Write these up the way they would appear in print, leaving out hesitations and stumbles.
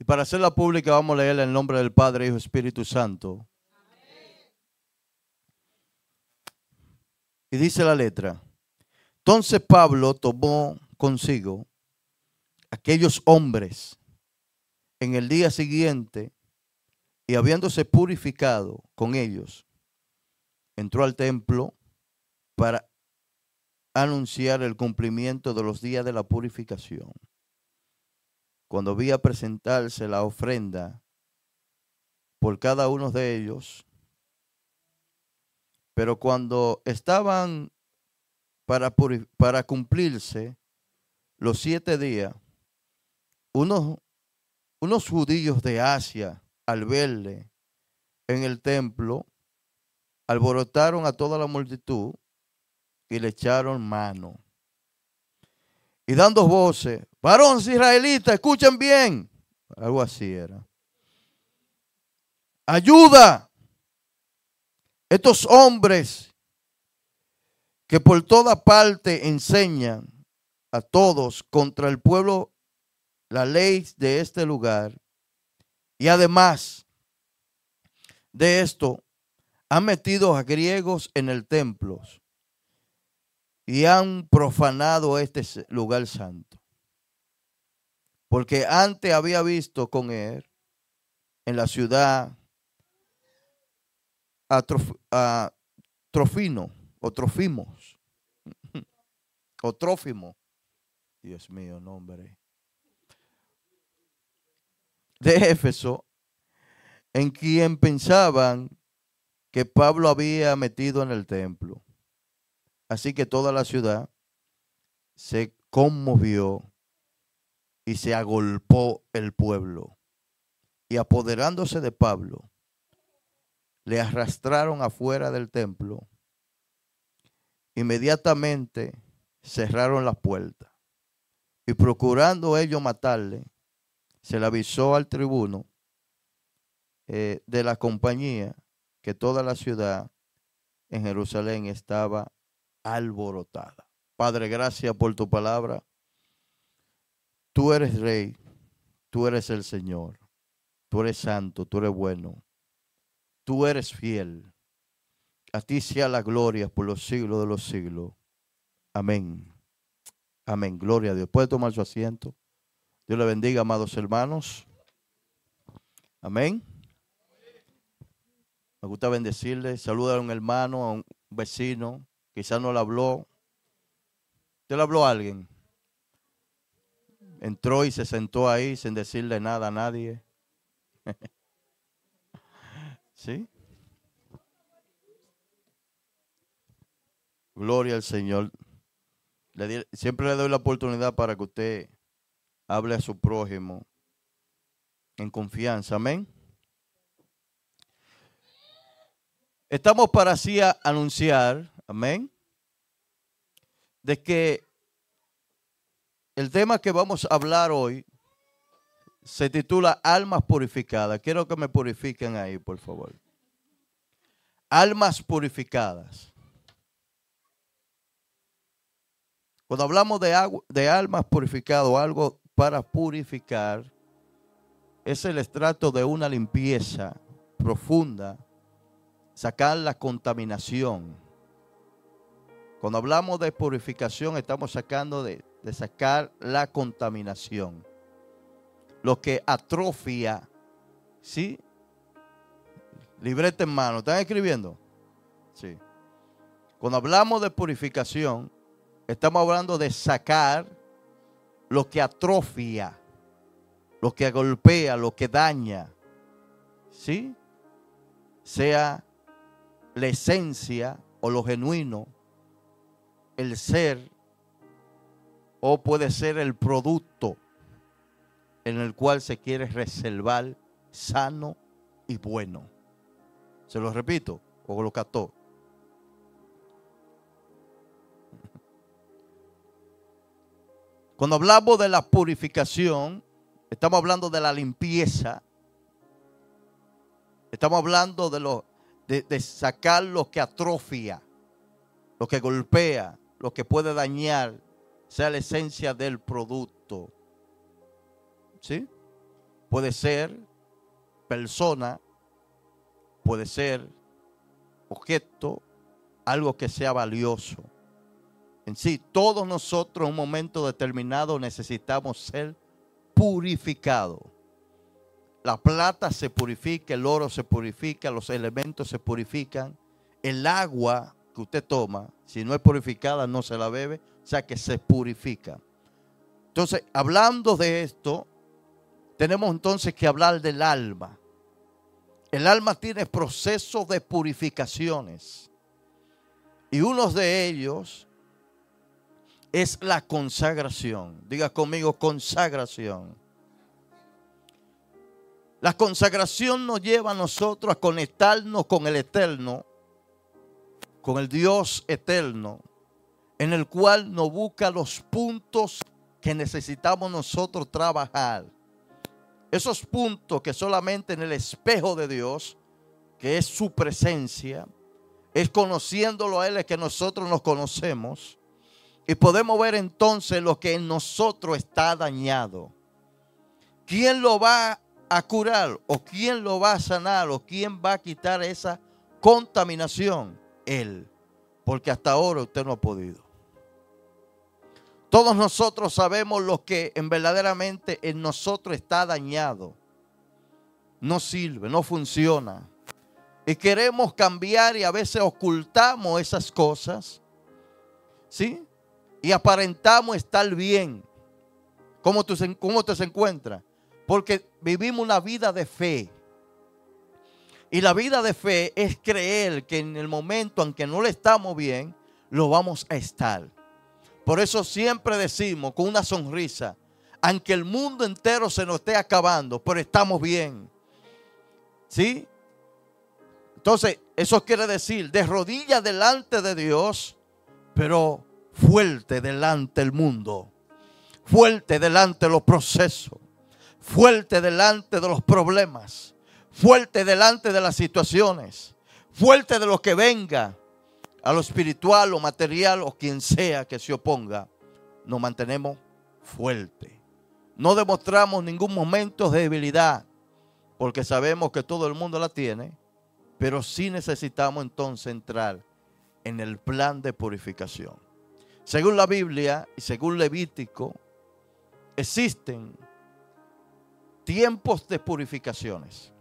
Y para hacerla pública vamos a leer en el nombre del Padre, Hijo y Espíritu Santo. Y dice la letra: entonces Pablo tomó consigo aquellos hombres en el día siguiente y habiéndose purificado con ellos, entró al templo para anunciar el cumplimiento de los días de la purificación. Cuando vi a presentarse la ofrenda por cada uno de ellos, pero cuando estaban para cumplirse los 7 días, unos judíos de Asia, al verle en el templo, alborotaron a toda la multitud y le echaron mano. Y dando voces: varones israelitas, escuchen bien. Algo así era. Ayuda. Estos hombres que por toda parte enseñan a todos contra el pueblo la ley de este lugar. Y además de esto, han metido a griegos en el templo y han profanado este lugar santo. Porque antes había visto con él en la ciudad a Trofimo, Dios mío, nombre, de Éfeso, en quien pensaban que Pablo había metido en el templo. Así que toda la ciudad se conmovió y se agolpó el pueblo. Y apoderándose de Pablo, le arrastraron afuera del templo. Inmediatamente cerraron las puertas. Y procurando ellos matarle, se le avisó al tribuno de la compañía que toda la ciudad en Jerusalén estaba alborotada. Padre, gracias por tu palabra. Tú eres rey, tú eres el Señor, tú eres santo, tú eres bueno, tú eres fiel. A ti sea la gloria por los siglos de los siglos. Amén. Amén. Gloria a Dios. ¿Puede tomar su asiento? Dios le bendiga, amados hermanos. Amén. Me gusta bendecirle. Saluda a un hermano, a un vecino. Quizás no le habló. ¿Usted le habló a alguien? Entró y se sentó ahí sin decirle nada a nadie. ¿Sí? Gloria al Señor. Siempre le doy la oportunidad para que usted hable a su prójimo en confianza. Amén. Estamos para así anunciar, amén, de que el tema que vamos a hablar hoy se titula Almas Purificadas. Quiero que me purifiquen ahí, por favor. Almas purificadas. Cuando hablamos de almas purificadas o algo para purificar, es el estrato de una limpieza profunda, sacar la contaminación. Cuando hablamos de purificación, estamos sacando de sacar la contaminación. Lo que atrofia, ¿sí? Libreta en mano. ¿Están escribiendo? Sí. Cuando hablamos de purificación, estamos hablando de sacar lo que atrofia, lo que golpea, lo que daña, ¿sí? Sea la esencia o lo genuino, el ser, o puede ser el producto en el cual se quiere reservar sano y bueno. Se lo repito, o lo captó. Cuando hablamos de la purificación, estamos hablando de la limpieza. Estamos hablando de sacar lo que atrofia, lo que golpea, lo que puede dañar, sea la esencia del producto. ¿Sí? puede ser persona, puede ser objeto, algo que sea valioso. En sí, todos nosotros en un momento determinado necesitamos ser purificados. La plata se purifica, el oro se purifica, los elementos se purifican. El agua que usted toma, si no es purificada, no se la bebe, o sea que se purifica. Entonces, hablando de esto, tenemos entonces que hablar del alma. El alma tiene procesos de purificaciones. Y uno de ellos es la consagración. Diga conmigo, consagración. La consagración nos lleva a nosotros a conectarnos con el eterno, con el Dios eterno, en el cual nos busca los puntos que necesitamos nosotros trabajar. Esos puntos que solamente en el espejo de Dios, que es su presencia, es conociéndolo a Él es que nosotros nos conocemos. Y podemos ver entonces lo que en nosotros está dañado. ¿Quién lo va a curar? ¿O quién lo va a sanar? ¿O quién va a quitar esa contaminación? Él. Porque hasta ahora usted no ha podido. Todos nosotros sabemos lo que verdaderamente en nosotros está dañado. No sirve, no funciona. Y queremos cambiar y a veces ocultamos esas cosas. ¿Sí? Y aparentamos estar bien. ¿Cómo te se encuentra? Porque vivimos una vida de fe. Y la vida de fe es creer que en el momento en que no le estamos bien, lo vamos a estar. Por eso siempre decimos con una sonrisa, aunque el mundo entero se nos esté acabando, pero estamos bien. ¿Sí? Entonces, eso quiere decir de rodillas delante de Dios, pero fuerte delante del mundo, fuerte delante de los procesos, fuerte delante de los problemas, fuerte delante de las situaciones, fuerte de lo que venga, a lo espiritual, lo material o quien sea que se oponga. Nos mantenemos fuertes. No demostramos ningún momento de debilidad, porque sabemos que todo el mundo la tiene, pero sí necesitamos entonces entrar en el plan de purificación. Según la Biblia y según Levítico, existen tiempos de purificaciones.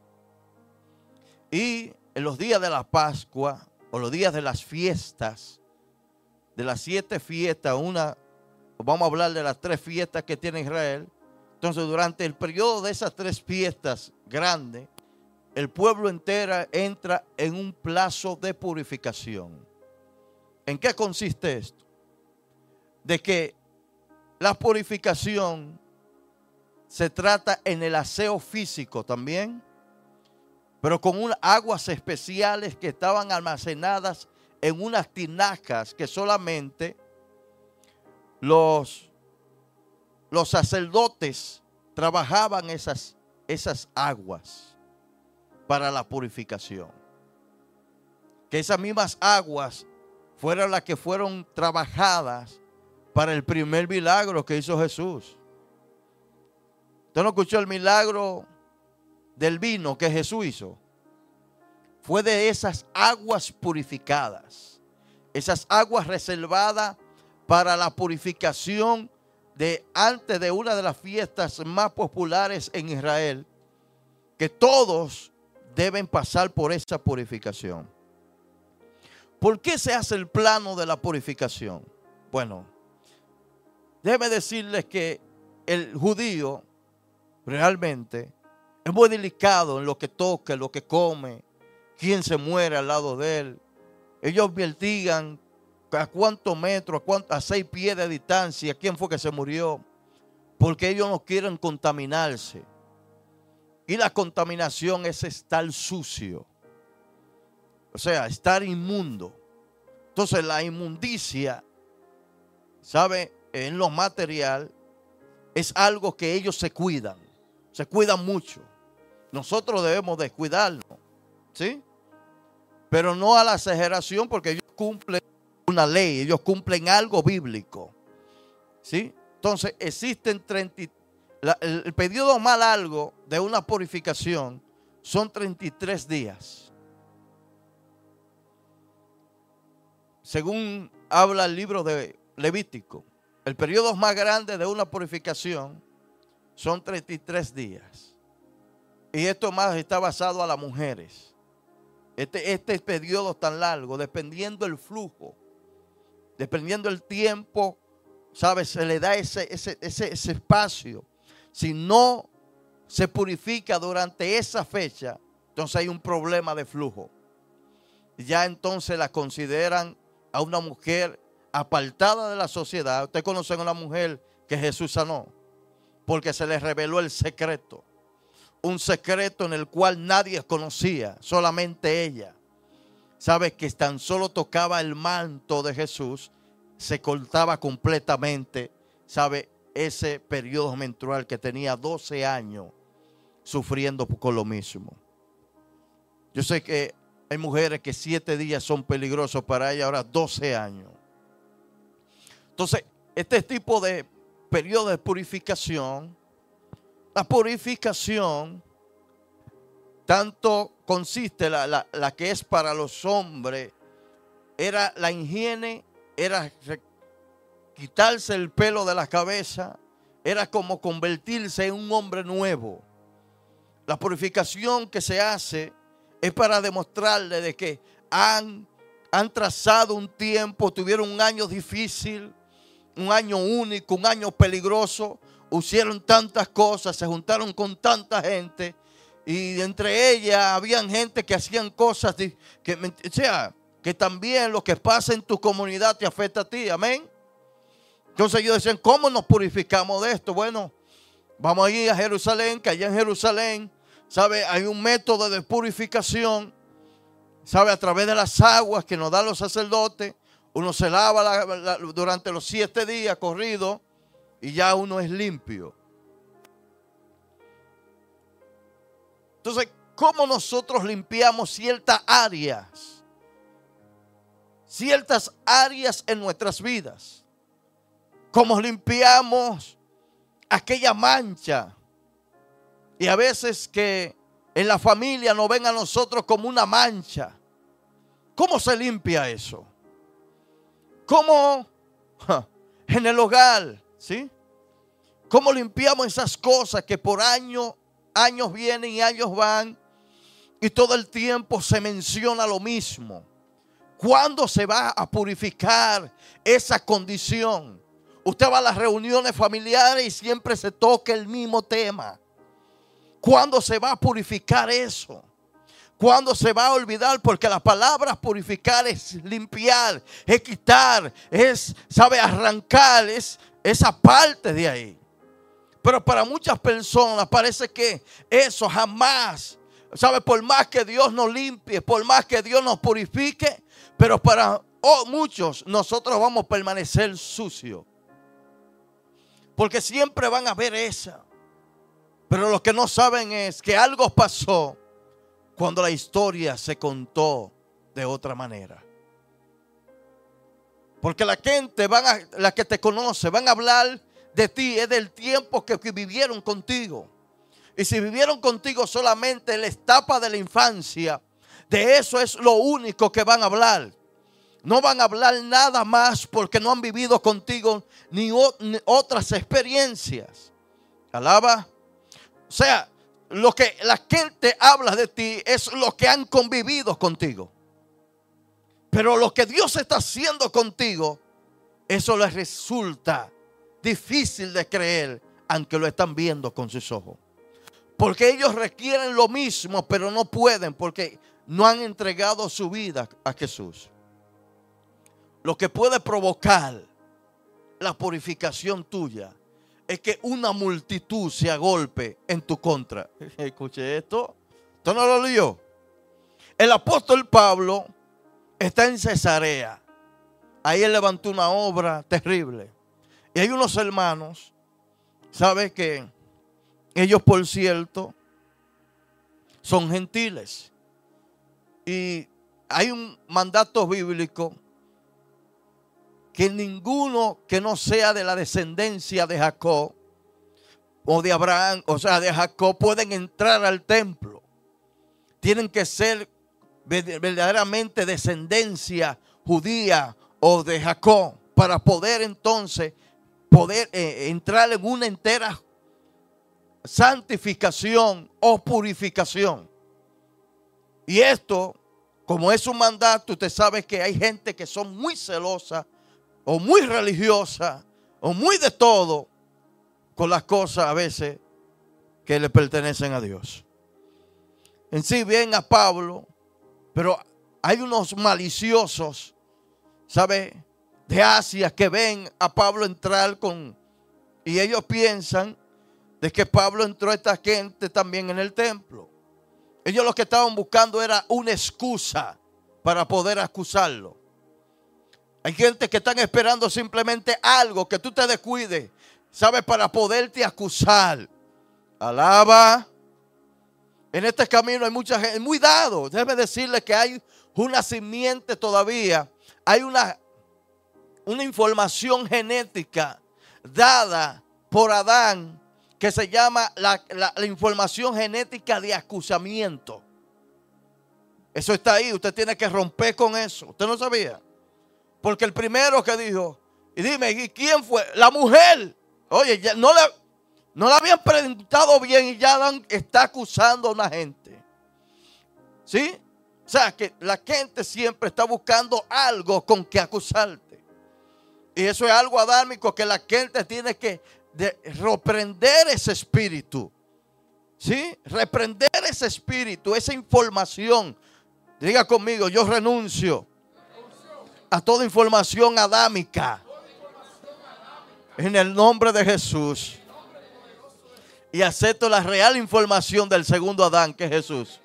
Y en los días de la Pascua o los días de las fiestas, de las 7 fiestas, vamos a hablar de las 3 fiestas que tiene Israel. Entonces, durante el periodo de esas 3 fiestas grandes, el pueblo entero entra en un plazo de purificación. ¿En qué consiste esto? De que la purificación se trata en el aseo físico también, pero con unas aguas especiales que estaban almacenadas en unas tinajas que solamente los sacerdotes trabajaban esas aguas para la purificación. Que esas mismas aguas fueron las que fueron trabajadas para el primer milagro que hizo Jesús. ¿Usted no escuchó el milagro del vino que Jesús hizo? Fue de esas aguas purificadas, esas aguas reservadas para la purificación antes de una de las fiestas más populares en Israel, que todos deben pasar por esa purificación. ¿Por qué se hace el plano de la purificación? Bueno, déjeme decirles que el judío realmente es muy delicado en lo que toca, en lo que come, quién se muere al lado de él. Ellos investigan a cuántos metros, a 6 pies de distancia, quién fue que se murió, porque ellos no quieren contaminarse. Y la contaminación es estar sucio, o sea, estar inmundo. Entonces la inmundicia, ¿sabe? En lo material es algo que ellos se cuidan mucho. Nosotros debemos descuidarnos, ¿sí? Pero no a la exageración, porque ellos cumplen una ley, ellos cumplen algo bíblico, ¿sí? Entonces existen el periodo más largo de una purificación son 33 días. Según habla el libro de Levítico, el periodo más grande de una purificación son 33 días. Y esto más está basado a las mujeres. Este periodo tan largo, dependiendo el flujo, dependiendo el tiempo, ¿sabes? Se le da ese espacio. Si no se purifica durante esa fecha, entonces hay un problema de flujo. Ya entonces la consideran a una mujer apartada de la sociedad. Usted conoce a una mujer que Jesús sanó porque se le reveló el secreto. Un secreto en el cual nadie conocía, solamente ella. Sabe que tan solo tocaba el manto de Jesús, se cortaba completamente. Sabe, ese periodo menstrual que tenía 12 años sufriendo con lo mismo. Yo sé que hay mujeres que 7 días son peligrosos para ella, ahora 12 años. Entonces, este tipo de periodo de purificación, la purificación tanto consiste, la que es para los hombres, era la higiene, era quitarse el pelo de la cabeza, era como convertirse en un hombre nuevo. La purificación que se hace es para demostrarle de que han trazado un tiempo, tuvieron un año difícil, un año único, un año peligroso, hicieron tantas cosas, se juntaron con tanta gente y entre ellas habían gente que hacían cosas que también lo que pasa en tu comunidad te afecta a ti, amén. Entonces ellos decían, ¿cómo nos purificamos de esto? Bueno, vamos a ir a Jerusalén, que allá en Jerusalén, ¿sabe? Hay un método de purificación, ¿sabe? A través de las aguas que nos dan los sacerdotes. Uno se lava durante los 7 días corridos y ya uno es limpio. Entonces, ¿cómo nosotros limpiamos ciertas áreas? Ciertas áreas en nuestras vidas. ¿Cómo limpiamos aquella mancha? Y a veces que en la familia nos ven a nosotros como una mancha. ¿Cómo se limpia eso? ¿Cómo en el hogar, sí? ¿Cómo limpiamos esas cosas que por años vienen y años van y todo el tiempo se menciona lo mismo? ¿Cuándo se va a purificar esa condición? Usted va a las reuniones familiares y siempre se toca el mismo tema. ¿Cuándo se va a purificar eso? ¿Cuándo se va a olvidar? Porque la palabra purificar es limpiar, es quitar, es, sabe, arrancar, es esa parte de ahí. Pero para muchas personas parece que eso jamás, sabe, por más que Dios nos limpie, por más que Dios nos purifique, pero para muchos nosotros vamos a permanecer sucios. Porque siempre van a ver esa. Pero lo que no saben es que algo pasó cuando la historia se contó de otra manera. Porque la gente, la que te conoce, van a hablar de ti, es del tiempo que vivieron contigo. Y si vivieron contigo solamente en la etapa de la infancia, de eso es lo único que van a hablar. No van a hablar nada más porque no han vivido contigo ni otras experiencias. Alaba. O sea, lo que la gente habla de ti es lo que han convivido contigo. Pero lo que Dios está haciendo contigo, eso les resulta difícil de creer, aunque lo están viendo con sus ojos. Porque ellos requieren lo mismo, pero no pueden porque no han entregado su vida a Jesús. Lo que puede provocar la purificación tuya es que una multitud se agolpe en tu contra. Escuche esto. ¿Esto no lo leyó? El apóstol Pablo está en Cesarea. Ahí él levantó una obra terrible. Y hay unos hermanos, ¿sabe que ellos, por cierto, son gentiles? Y hay un mandato bíblico que ninguno que no sea de la descendencia de Jacob o de Abraham, o sea, de Jacob, pueden entrar al templo. Tienen que ser verdaderamente descendencia judía o de Jacob para poder entonces entrar en una entera santificación o purificación. Y esto, como es un mandato, usted sabe que hay gente que son muy celosa o muy religiosa o muy de todo con las cosas a veces que le pertenecen a Dios. En sí bien a Pablo, pero hay unos maliciosos, ¿sabe?, de Asia que ven a Pablo entrar y ellos piensan de que Pablo entró a esta gente también en el templo. Ellos lo que estaban buscando era una excusa para poder acusarlo. Hay gente que están esperando simplemente algo, que tú te descuides, ¿sabes?, para poderte acusar. Alaba. En este camino hay mucha gente, muy dado. Déjeme decirle que hay una simiente todavía. Hay una información genética dada por Adán que se llama la información genética de acusamiento. Eso está ahí. Usted tiene que romper con eso. ¿Usted no sabía? Porque el primero que dijo, y dime, ¿y quién fue? La mujer. Oye, ya no la habían preguntado bien y ya está acusando a una gente. ¿Sí? O sea, que la gente siempre está buscando algo con que acusarte. Y eso es algo adámico que la gente tiene que reprender ese espíritu. ¿Sí? Reprender ese espíritu, esa información. Diga conmigo, yo renuncio a toda información adámica. En el nombre de Jesús. Y acepto la real información del segundo Adán, que es Jesús.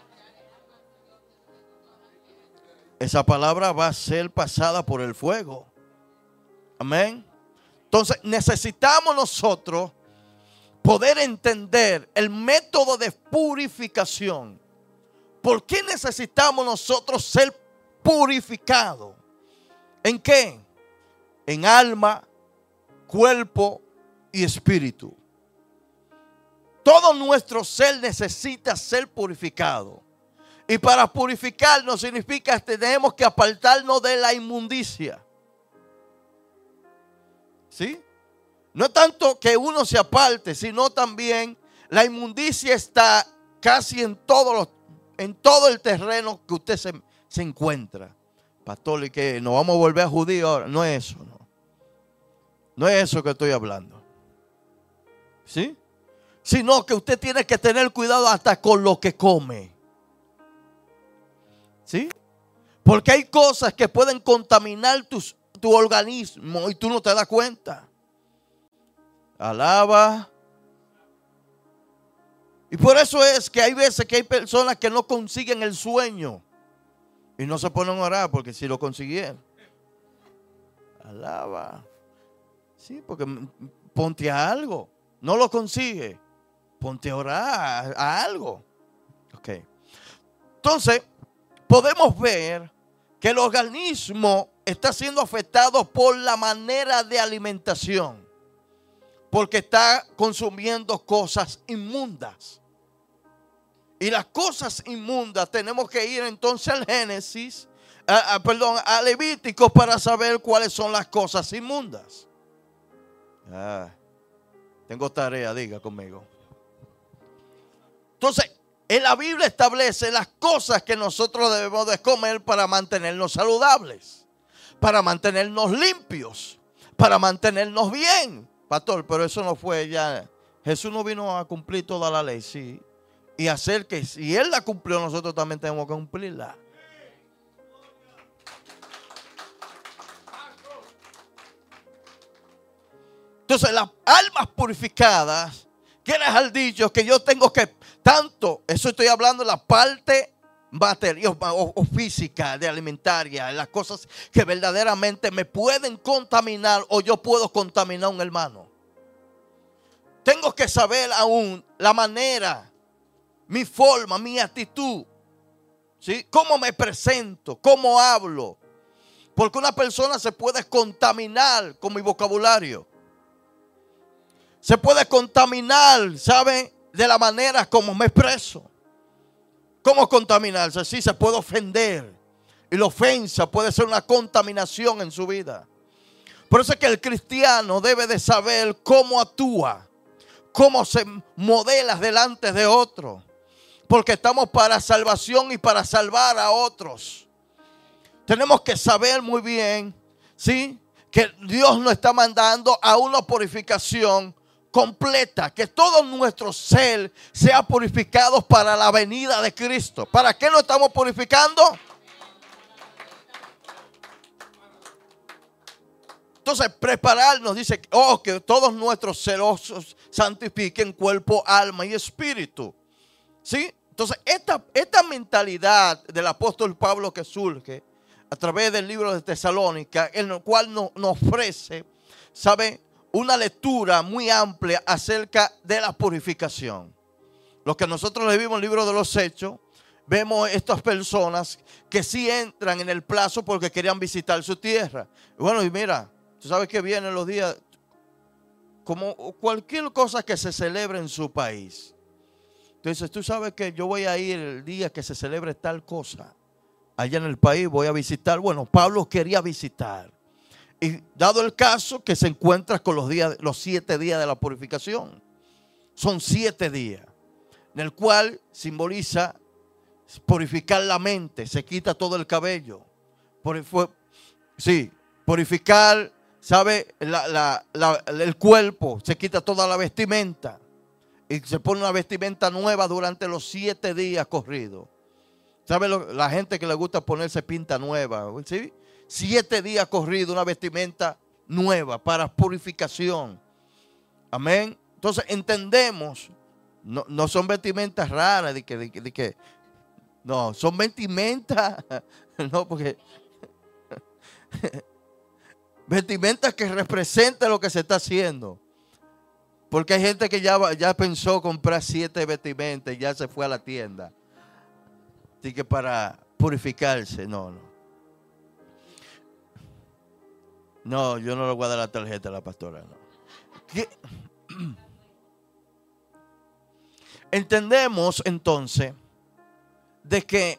Esa palabra va a ser pasada por el fuego. Amén. Entonces necesitamos nosotros poder entender el método de purificación. ¿Por qué necesitamos nosotros ser purificados? ¿En qué? En alma, cuerpo y espíritu. Todo nuestro ser necesita ser purificado. Y para purificarnos significa que tenemos que apartarnos de la inmundicia. ¿Sí? No tanto que uno se aparte, sino también la inmundicia está casi en todo el terreno que usted se encuentra. Pastor, y que nos vamos a volver a judíos ahora. No es eso, no. No es eso que estoy hablando. ¿Sí? Sino que usted tiene que tener cuidado hasta con lo que come. ¿Sí? Porque hay cosas que pueden contaminar tu organismo y tú no te das cuenta. Alaba. Y por eso es que hay veces que hay personas que no consiguen el sueño y no se ponen a orar, porque si lo consiguieran. Alaba. Sí, porque ponte a algo. No lo consigue. Ponte a orar a algo. Ok. Entonces, podemos ver que el organismo está siendo afectado por la manera de alimentación. Porque está consumiendo cosas inmundas. Y las cosas inmundas tenemos que ir entonces al Génesis, a Levítico, para saber cuáles son las cosas inmundas. Tengo tarea, diga conmigo. Entonces, en la Biblia establece las cosas que nosotros debemos de comer para mantenernos saludables, para mantenernos limpios, para mantenernos bien. Pastor, pero eso no fue ya. Jesús no vino a cumplir toda la ley, sí. Y hacer que si Él la cumplió, nosotros también tenemos que cumplirla. Entonces, las almas purificadas, ¿qué les ha dicho? Que yo tengo que, tanto, eso estoy hablando de la parte material o física, de alimentaria, las cosas que verdaderamente me pueden contaminar o yo puedo contaminar a un hermano. Tengo que saber aún la manera, mi forma, mi actitud, ¿sí? Cómo me presento, cómo hablo. Porque una persona se puede contaminar con mi vocabulario. se puede contaminar, ¿sabe? De la manera como me expreso. ¿Cómo contaminarse? Sí, se puede ofender. Y la ofensa puede ser una contaminación en su vida. Por eso es que el cristiano debe de saber cómo actúa, cómo se modela delante de otros. Porque estamos para salvación y para salvar a otros. Tenemos que saber muy bien, ¿sí?, que Dios nos está mandando a una purificación completa, que todo nuestro ser sea purificado para la venida de Cristo. ¿Para qué nos estamos purificando? Entonces, prepararnos, dice, que todos nuestros celosos santifiquen cuerpo, alma y espíritu. ¿Sí? Entonces, esta mentalidad del apóstol Pablo que surge a través del libro de Tesalónica, en el cual nos ofrece, ¿sabe?, una lectura muy amplia acerca de la purificación. Lo que nosotros le vimos en el libro de los Hechos, vemos estas personas que sí entran en el plazo porque querían visitar su tierra. Bueno, y mira, tú sabes que vienen los días, como cualquier cosa que se celebre en su país. Entonces, tú sabes que yo voy a ir el día que se celebre tal cosa. Allá en el país voy a visitar. Bueno, Pablo quería visitar. Y dado el caso que se encuentra con los 7 días de la purificación. Son 7 días. En el cual simboliza purificar la mente. Se quita todo el cabello. Purificar, ¿sabe?, el cuerpo. Se quita toda la vestimenta. Y se pone una vestimenta nueva durante los 7 días corridos. ¿Sabe la gente que le gusta ponerse pinta nueva? ¿Sí? 7 días corridos, una vestimenta nueva para purificación. Amén. Entonces entendemos, no son vestimentas raras, no, son vestimentas, no, porque vestimentas que representan lo que se está haciendo. Porque hay gente que ya pensó comprar 7 vestimentas y ya se fue a la tienda. Así que para purificarse, no. No, yo no le voy a dar la tarjeta a la pastora, no. Entendemos entonces de que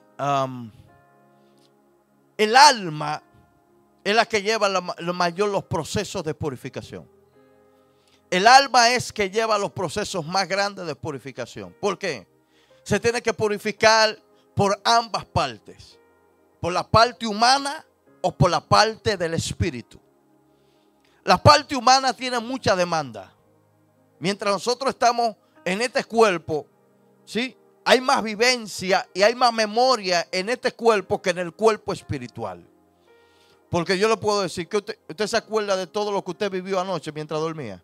el alma es la que lleva los procesos de purificación. El alma es que lleva los procesos más grandes de purificación. ¿Por qué? Se tiene que purificar por ambas partes. Por la parte humana o por la parte del espíritu. La parte humana tiene mucha demanda. Mientras nosotros estamos en este cuerpo, ¿sí?, hay más vivencia y hay más memoria en este cuerpo que en el cuerpo espiritual. Porque yo le puedo decir que usted se acuerda de todo lo que usted vivió anoche mientras dormía.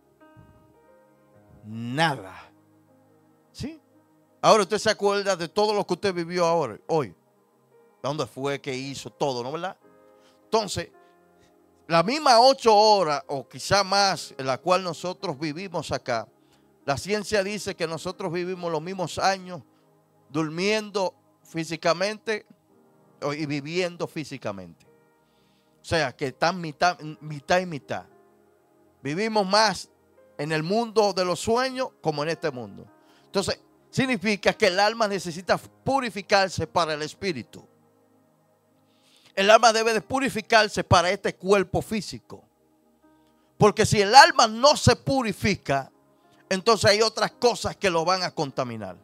Nada. ¿Sí? Ahora usted se acuerda de todo lo que usted vivió hoy. ¿Dónde fue que hizo todo, no, verdad? Entonces, la misma 8 horas o quizá más en la cual nosotros vivimos acá, la ciencia dice que nosotros vivimos los mismos años durmiendo físicamente y viviendo físicamente. O sea, que están mitad y mitad. Vivimos más en el mundo de los sueños como en este mundo. Entonces, significa que el alma necesita purificarse para el espíritu. El alma debe de purificarse para este cuerpo físico. Porque si el alma no se purifica, entonces hay otras cosas que lo van a contaminar.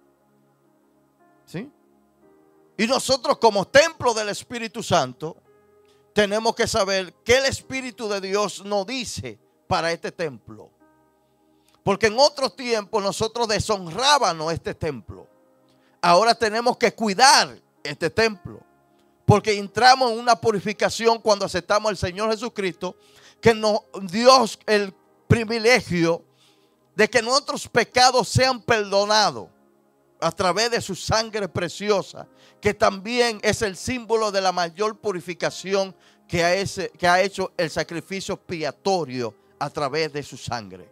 ¿Sí? Y nosotros como templo del Espíritu Santo, tenemos que saber qué el Espíritu de Dios nos dice para este templo. Porque en otros tiempos nosotros deshonrábamos este templo. Ahora tenemos que cuidar este templo. Porque entramos en una purificación cuando aceptamos al Señor Jesucristo, que nos dio el privilegio de que nuestros pecados sean perdonados a través de su sangre preciosa, que también es el símbolo de la mayor purificación que ha hecho el sacrificio expiatorio a través de su sangre.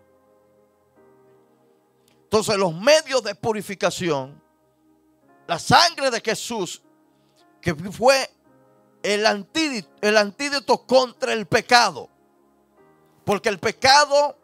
Entonces, los medios de purificación, la sangre de Jesús, que fue el antídoto contra el pecado. Porque el pecado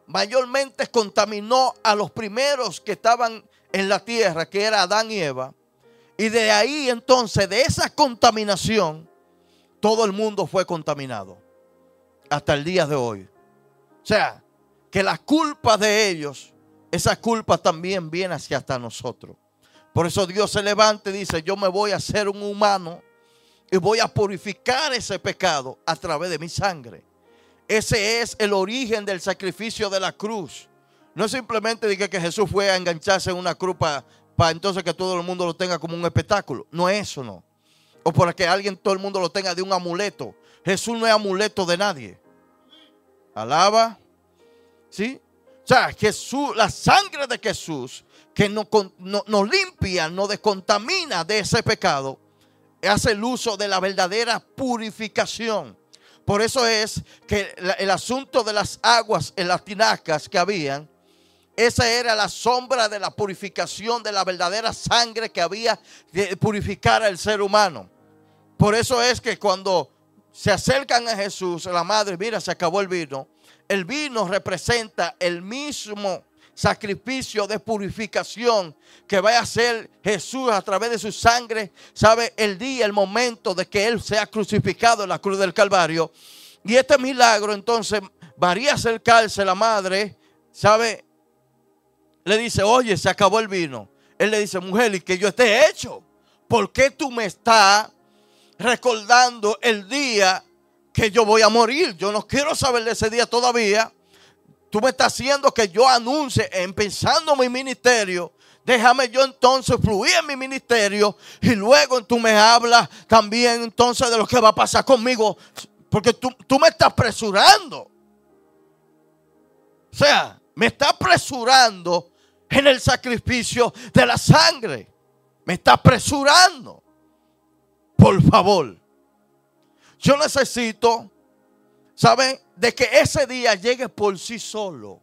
mayormente contaminó a los primeros que estaban en la tierra, que era Adán y Eva. Y de ahí entonces, de esa contaminación, todo el mundo fue contaminado hasta el día de hoy. O sea, que la culpa de ellos, esa culpa también viene hacia hasta nosotros. Por eso Dios se levanta y dice: yo me voy a hacer un humano y voy a purificar ese pecado a través de mi sangre. Ese es el origen del sacrificio de la cruz. No es simplemente que Jesús fue a engancharse en una cruz para entonces que todo el mundo lo tenga como un espectáculo. No es eso, no. O para que alguien, todo el mundo lo tenga de un amuleto. Jesús no es amuleto de nadie. Alaba. ¿Sí? O sea, Jesús, la sangre de Jesús que nos limpia, nos descontamina de ese pecado, hace el uso de la verdadera purificación. Por eso es que el asunto de las aguas en las tinacas que habían, esa era la sombra de la purificación de la verdadera sangre que había de purificar al ser humano. Por eso es que cuando se acercan a Jesús, la madre, mira, se acabó el vino. El vino representa el mismo sacrificio de purificación que va a hacer Jesús a través de su sangre, sabe, el día, el momento de que Él sea crucificado en la cruz del Calvario. Y este milagro, entonces, María acercarse, la madre, sabe, le dice: oye, se acabó el vino. Él le dice: mujer, ¿y qué yo te he hecho? ¿Por qué tú me estás recordando el día que yo voy a morir? Yo no quiero saber de ese día todavía. Tú me estás haciendo que yo anuncie, empezando mi ministerio. Déjame yo entonces fluir en mi ministerio y luego tú me hablas también entonces de lo que va a pasar conmigo. Porque tú me estás apresurando. O sea, me está apresurando en el sacrificio de la sangre. Me está apresurando. Por favor. Yo necesito, ¿saben?, de que ese día llegue por sí solo.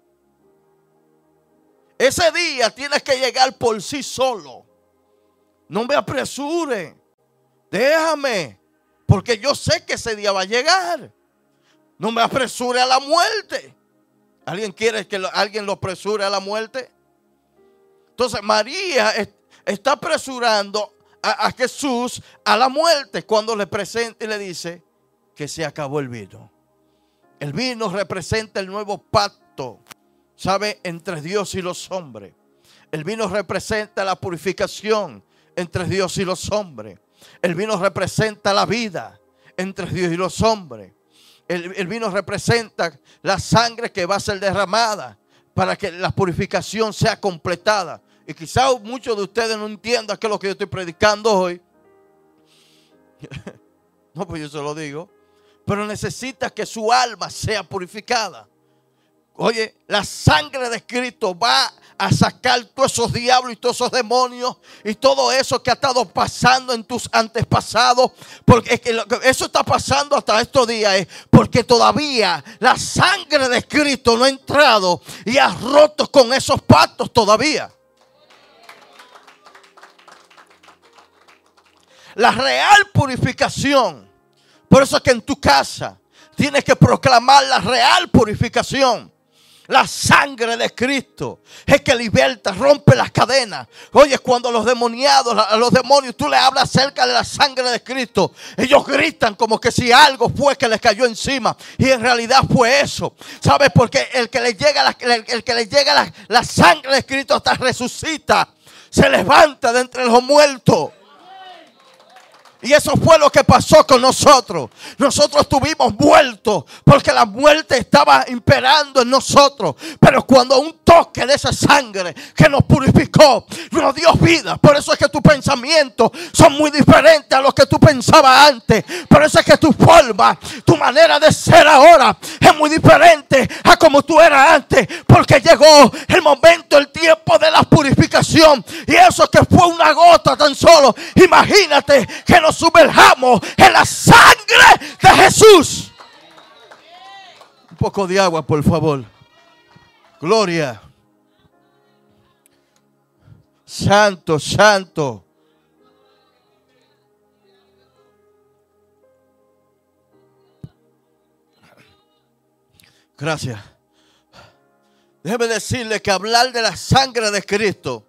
Ese día tiene que llegar por sí solo. No me apresure. Déjame. Porque yo sé que ese día va a llegar. No me apresure a la muerte. ¿Alguien quiere que alguien lo apresure a la muerte? Entonces María está apresurando a Jesús a la muerte cuando le presenta y le dice que se acabó el vino. El vino representa el nuevo pacto, ¿sabe?, entre Dios y los hombres. El vino representa la purificación entre Dios y los hombres. El vino representa la vida entre Dios y los hombres. El vino representa la sangre que va a ser derramada para que la purificación sea completada. Y quizás muchos de ustedes no entiendan qué es lo que yo estoy predicando hoy. No, pues yo se lo digo. Pero necesita que su alma sea purificada. Oye, la sangre de Cristo va a sacar todos esos diablos y todos esos demonios y todo eso que ha estado pasando en tus antepasados. Porque es que eso está pasando hasta estos días. Porque todavía la sangre de Cristo no ha entrado y ha roto con esos pactos todavía. La real purificación. Por eso es que en tu casa tienes que proclamar la real purificación. La sangre de Cristo es que liberta, rompe las cadenas. Oye, cuando los demoniados, a los demonios, tú le hablas acerca de la sangre de Cristo, ellos gritan como que si algo fue que les cayó encima. Y en realidad fue eso. ¿Sabes? Porque el que le llega la sangre de Cristo hasta resucita. Se levanta de entre los muertos. Y eso fue lo que pasó con nosotros. Nosotros estuvimos muertos porque la muerte estaba imperando en nosotros. Pero cuando un toque de esa sangre que nos purificó, nos dio vida. Por eso es que tus pensamientos son muy diferentes a los que tú pensabas antes. Por eso es que tu forma, tu manera de ser ahora es muy diferente a como tú eras antes. Porque llegó el momento, el tiempo de la purificación. Y eso que fue una gota tan solo. Imagínate que nos sumerjamos en la sangre de Jesús. Un poco de agua, por favor. Gloria. Santo, santo. Gracias. Déjeme decirle que hablar de la sangre de Cristo,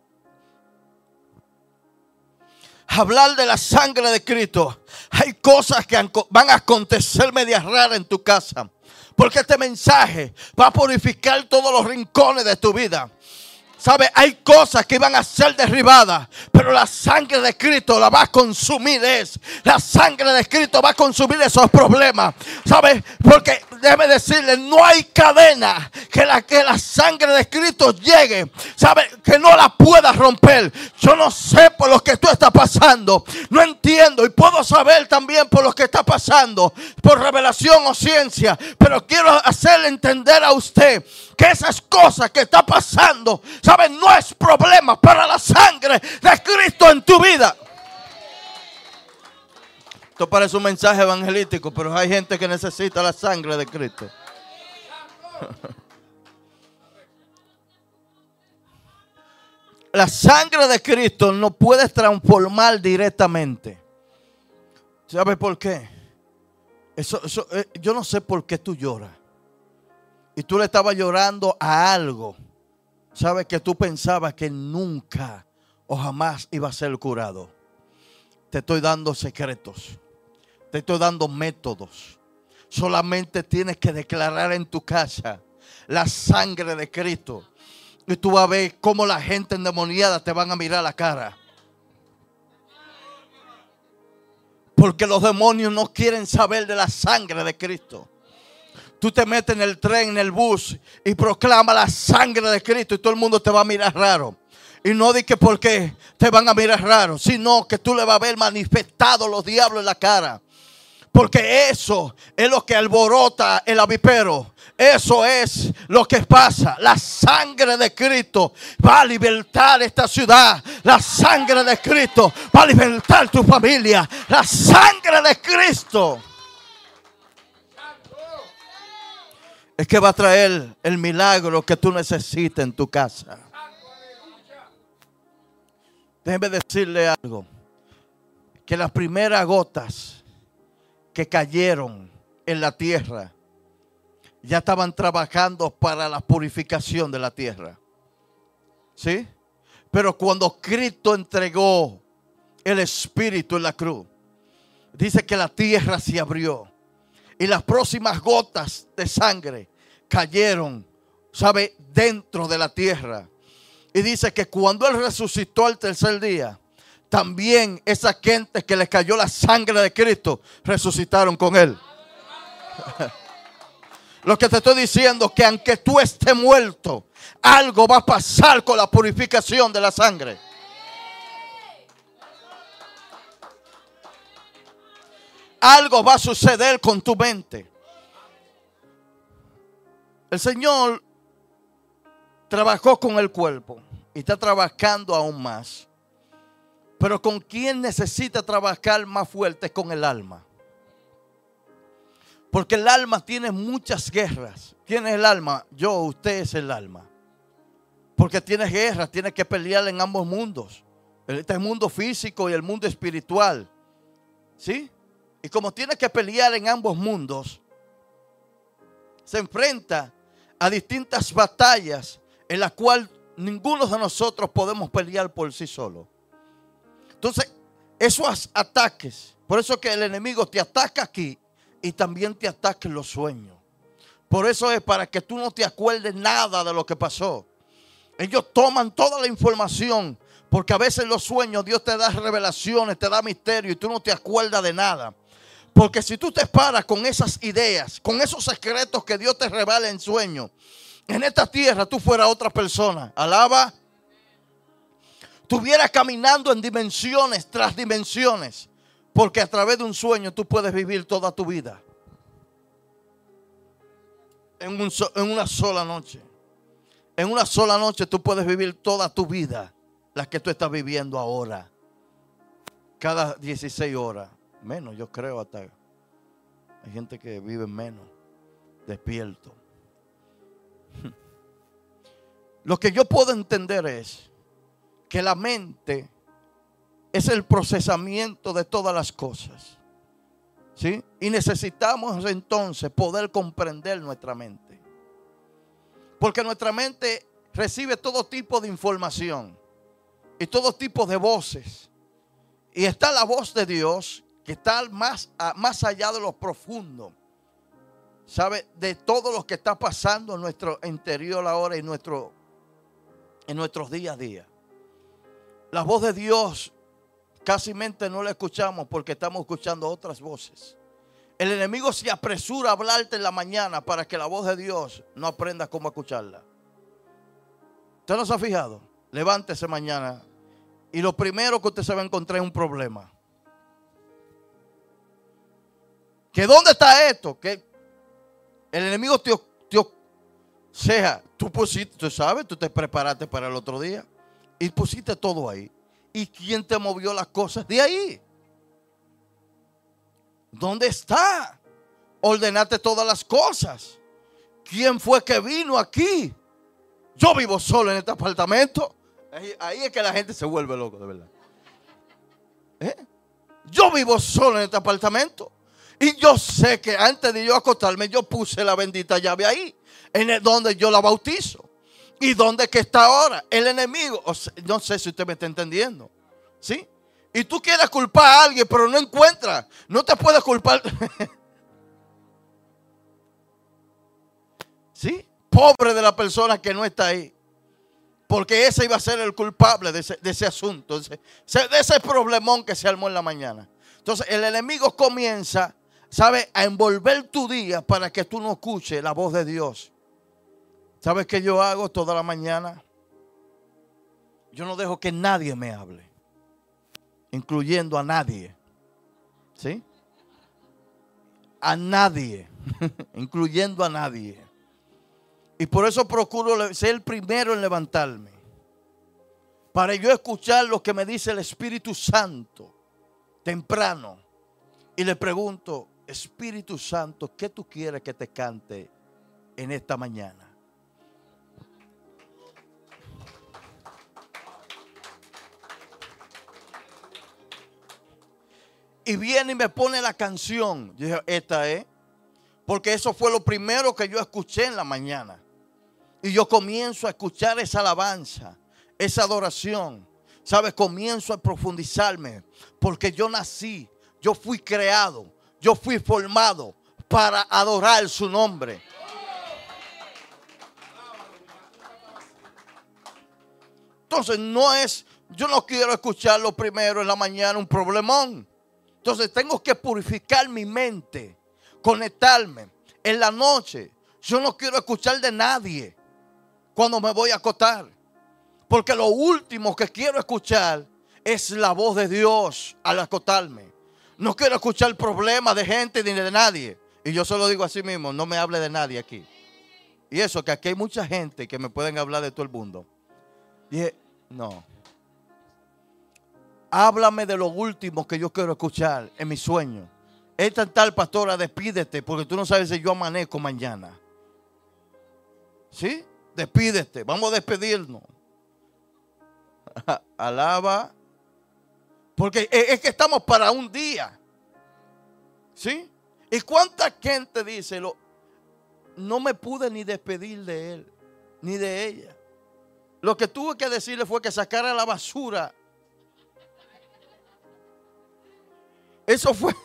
hablar de la sangre de Cristo, hay cosas que van a acontecer medias raras en tu casa. Porque este mensaje va a purificar todos los rincones de tu vida. ¿Sabe? Hay cosas que iban a ser derribadas, pero la sangre de Cristo la va a consumir. La sangre de Cristo va a consumir esos problemas. ¿Sabe? Porque déjeme decirle, no hay cadena que la sangre de Cristo llegue. ¿Sabe? Que no la pueda romper. Yo no sé por lo que tú estás pasando. No entiendo y puedo saber también por lo que está pasando. Por revelación o ciencia. Pero quiero hacerle entender a usted que esas cosas que está pasando, ¿sabes? No es problema para la sangre de Cristo en tu vida. Esto parece un mensaje evangelístico, pero hay gente que necesita la sangre de Cristo. La sangre de Cristo no puedes transformar directamente. ¿Sabes por qué? Yo no sé por qué tú lloras. Y tú le estabas llorando a algo, sabes, que tú pensabas que nunca o jamás iba a ser curado. Te estoy dando secretos. Te estoy dando métodos. Solamente tienes que declarar en tu casa la sangre de Cristo. Y tú vas a ver cómo la gente endemoniada te van a mirar a la cara. Porque los demonios no quieren saber de la sangre de Cristo. Tú te metes en el tren, en el bus y proclama la sangre de Cristo y todo el mundo te va a mirar raro. Y no di que porque te van a mirar raro, sino que tú le vas a ver manifestado los diablos en la cara. Porque eso es lo que alborota el avispero. Eso es lo que pasa. La sangre de Cristo va a libertar esta ciudad. La sangre de Cristo va a libertar tu familia. La sangre de Cristo es que va a traer el milagro que tú necesitas en tu casa. Déjeme decirle algo. Que las primeras gotas que cayeron en la tierra ya estaban trabajando para la purificación de la tierra. ¿Sí? Pero cuando Cristo entregó el Espíritu en la cruz, dice que la tierra se abrió. Y las próximas gotas de sangre cayeron, ¿sabe? Dentro de la tierra. Y dice que cuando Él resucitó al tercer día, también esa gente que le cayó la sangre de Cristo, resucitaron con Él. Lo que te estoy diciendo, que aunque tú estés muerto, algo va a pasar con la purificación de la sangre. Algo va a suceder con tu mente. El Señor trabajó con el cuerpo y está trabajando aún más. Pero con quien necesita trabajar más fuerte es con el alma. Porque el alma tiene muchas guerras. ¿Quién es el alma? Yo, usted es el alma. Porque tienes guerras, tienes que pelear en ambos mundos. Este mundo físico y el mundo espiritual. ¿Sí? Y como tiene que pelear en ambos mundos, se enfrenta a distintas batallas en las cuales ninguno de nosotros podemos pelear por sí solo. Entonces, esos ataques, por eso que el enemigo te ataca aquí y también te ataca en los sueños. Por eso es para que tú no te acuerdes nada de lo que pasó. Ellos toman toda la información, porque a veces en los sueños Dios te da revelaciones, te da misterio y tú no te acuerdas de nada. Porque si tú te paras con esas ideas, con esos secretos que Dios te revela en sueños, en esta tierra tú fueras otra persona. Alaba. Estuvieras caminando en dimensiones tras dimensiones. Porque a través de un sueño tú puedes vivir toda tu vida. En una sola noche. En una sola noche tú puedes vivir toda tu vida. La que tú estás viviendo ahora. Cada 16 horas. Menos, yo creo hasta. Hay gente que vive menos. Despierto. Lo que yo puedo entender es que la mente es el procesamiento de todas las cosas. ¿Sí? Y necesitamos entonces poder comprender nuestra mente. Porque nuestra mente recibe todo tipo de información y todo tipo de voces. Y está la voz de Dios que está más allá de lo profundo. ¿Sabe? De todo lo que está pasando en nuestro interior ahora y en nuestros días a día. La voz de Dios casi no la escuchamos porque estamos escuchando otras voces. El enemigo se apresura a hablarte en la mañana para que la voz de Dios no aprendas cómo escucharla. ¿Usted no se ha fijado? Levántese mañana y lo primero que usted se va a encontrar es un problema. ¿Que dónde está esto? Que el enemigo tú pusiste, tú sabes, tú te preparaste para el otro día y pusiste todo ahí. ¿Y quién te movió las cosas de ahí? ¿Dónde está? Ordenaste todas las cosas. ¿Quién fue que vino aquí? Yo vivo solo en este apartamento. Ahí es que la gente se vuelve loco, de verdad. Yo vivo solo en este apartamento. Y yo sé que antes de yo acostarme, yo puse la bendita llave ahí, donde yo la bautizo. ¿Y dónde que está ahora? El enemigo. No sé si usted me está entendiendo. ¿Sí? Y tú quieres culpar a alguien, pero no encuentras. No te puedes culpar. ¿Sí? Pobre de la persona que no está ahí. Porque ese iba a ser el culpable de ese asunto. De ese problemón que se armó en la mañana. Entonces el enemigo comienza, ¿sabe?, a envolver tu día para que tú no escuches la voz de Dios. ¿Sabes qué yo hago toda la mañana? Yo no dejo que nadie me hable, incluyendo a nadie. ¿Sí? A nadie, incluyendo a nadie. Y por eso procuro ser el primero en levantarme, para yo escuchar lo que me dice el Espíritu Santo temprano. Y le pregunto: Espíritu Santo, ¿qué tú quieres que te cante en esta mañana? Y viene y me pone la canción. Yo dije, esta es. Porque eso fue lo primero que yo escuché en la mañana. Y yo comienzo a escuchar esa alabanza, esa adoración. ¿Sabes? Comienzo a profundizarme. Porque yo nací, yo fui creado, yo fui formado para adorar su nombre. Entonces yo no quiero escucharlo primero en la mañana, un problemón. Entonces tengo que purificar mi mente, conectarme. En la noche yo no quiero escuchar de nadie cuando me voy a acostar. Porque lo último que quiero escuchar es la voz de Dios al acostarme. No quiero escuchar problemas de gente ni de nadie. Y yo solo digo así mismo, no me hable de nadie aquí. Y eso, que aquí hay mucha gente que me pueden hablar de todo el mundo. Dije, no. Háblame de lo último que yo quiero escuchar en mi sueño. Esta tal pastora, despídete, porque tú no sabes si yo amanezco mañana. ¿Sí? Despídete, vamos a despedirnos. Alaba. Porque es que estamos para un día. ¿Sí? ¿Y cuánta gente dice, no me pude ni despedir de él, ni de ella? Lo que tuve que decirle fue que sacara la basura. Eso fue.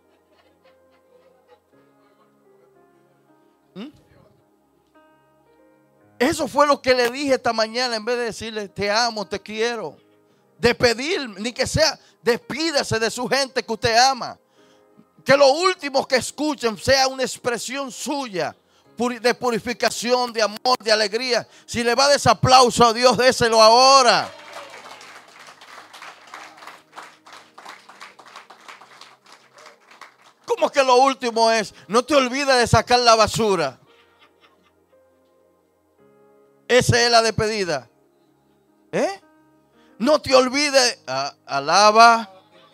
Eso fue lo que le dije esta mañana, en vez de decirle te amo, te quiero. Despedir, ni que sea, despídase de su gente que usted ama. Que lo último que escuchen sea una expresión suya de purificación, de amor, de alegría. Si le va a dar ese aplauso a Dios, déselo ahora. ¿Cómo que lo último es? No te olvides de sacar la basura. Esa es la despedida. No te olvides. Alaba.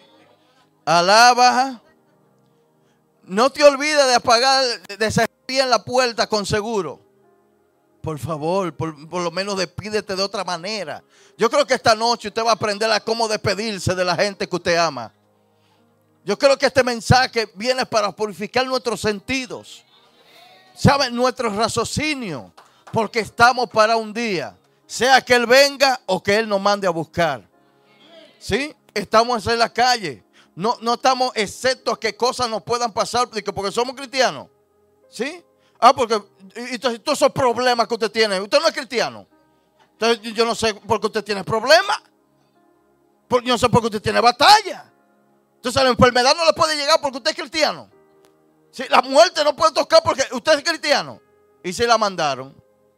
Alaba. No te olvides de apagar, de cerrar bien la puerta con seguro. Por favor, por lo menos despídete de otra manera. Yo creo que esta noche usted va a aprender a cómo despedirse de la gente que usted ama. Yo creo que este mensaje viene para purificar nuestros sentidos. ¿Saben? Nuestro raciocinio. Porque estamos para un día, sea que Él venga o que Él nos mande a buscar. ¿Sí? Estamos en la calle. No estamos excepto a que cosas nos puedan pasar porque somos cristianos. ¿Sí? Porque entonces, todos esos problemas que usted tiene, usted no es cristiano. Entonces yo no sé por qué usted tiene problemas. Yo no sé por qué usted tiene batalla. Entonces la enfermedad no le puede llegar porque usted es cristiano. ¿Sí? La muerte no puede tocar porque usted es cristiano. Y se la mandaron.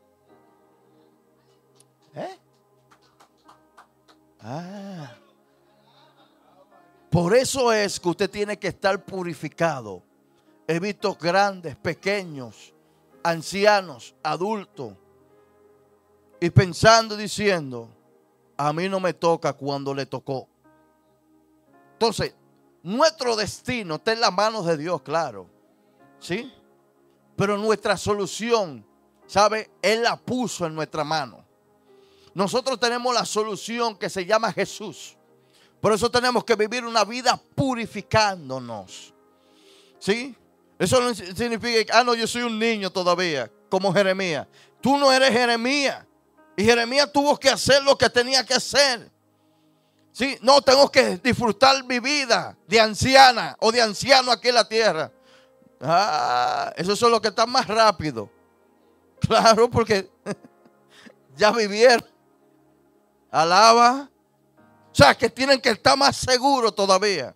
Por eso es que usted tiene que estar purificado. He visto grandes, pequeños, ancianos, adultos, y pensando, diciendo, a mí no me toca cuando le tocó. Entonces, nuestro destino está en las manos de Dios, claro. ¿Sí? Pero nuestra solución, ¿sabe? Él la puso en nuestra mano. Nosotros tenemos la solución que se llama Jesús. Por eso tenemos que vivir una vida purificándonos. ¿Sí? Eso no significa que, no, yo soy un niño todavía, como Jeremías. Tú no eres Jeremías. Y Jeremías tuvo que hacer lo que tenía que hacer. ¿Sí? No, tengo que disfrutar mi vida de anciana o de anciano aquí en la tierra. Esos son los que están más rápido. Claro, porque ya vivieron. Alaba. O sea, que tienen que estar más seguros todavía.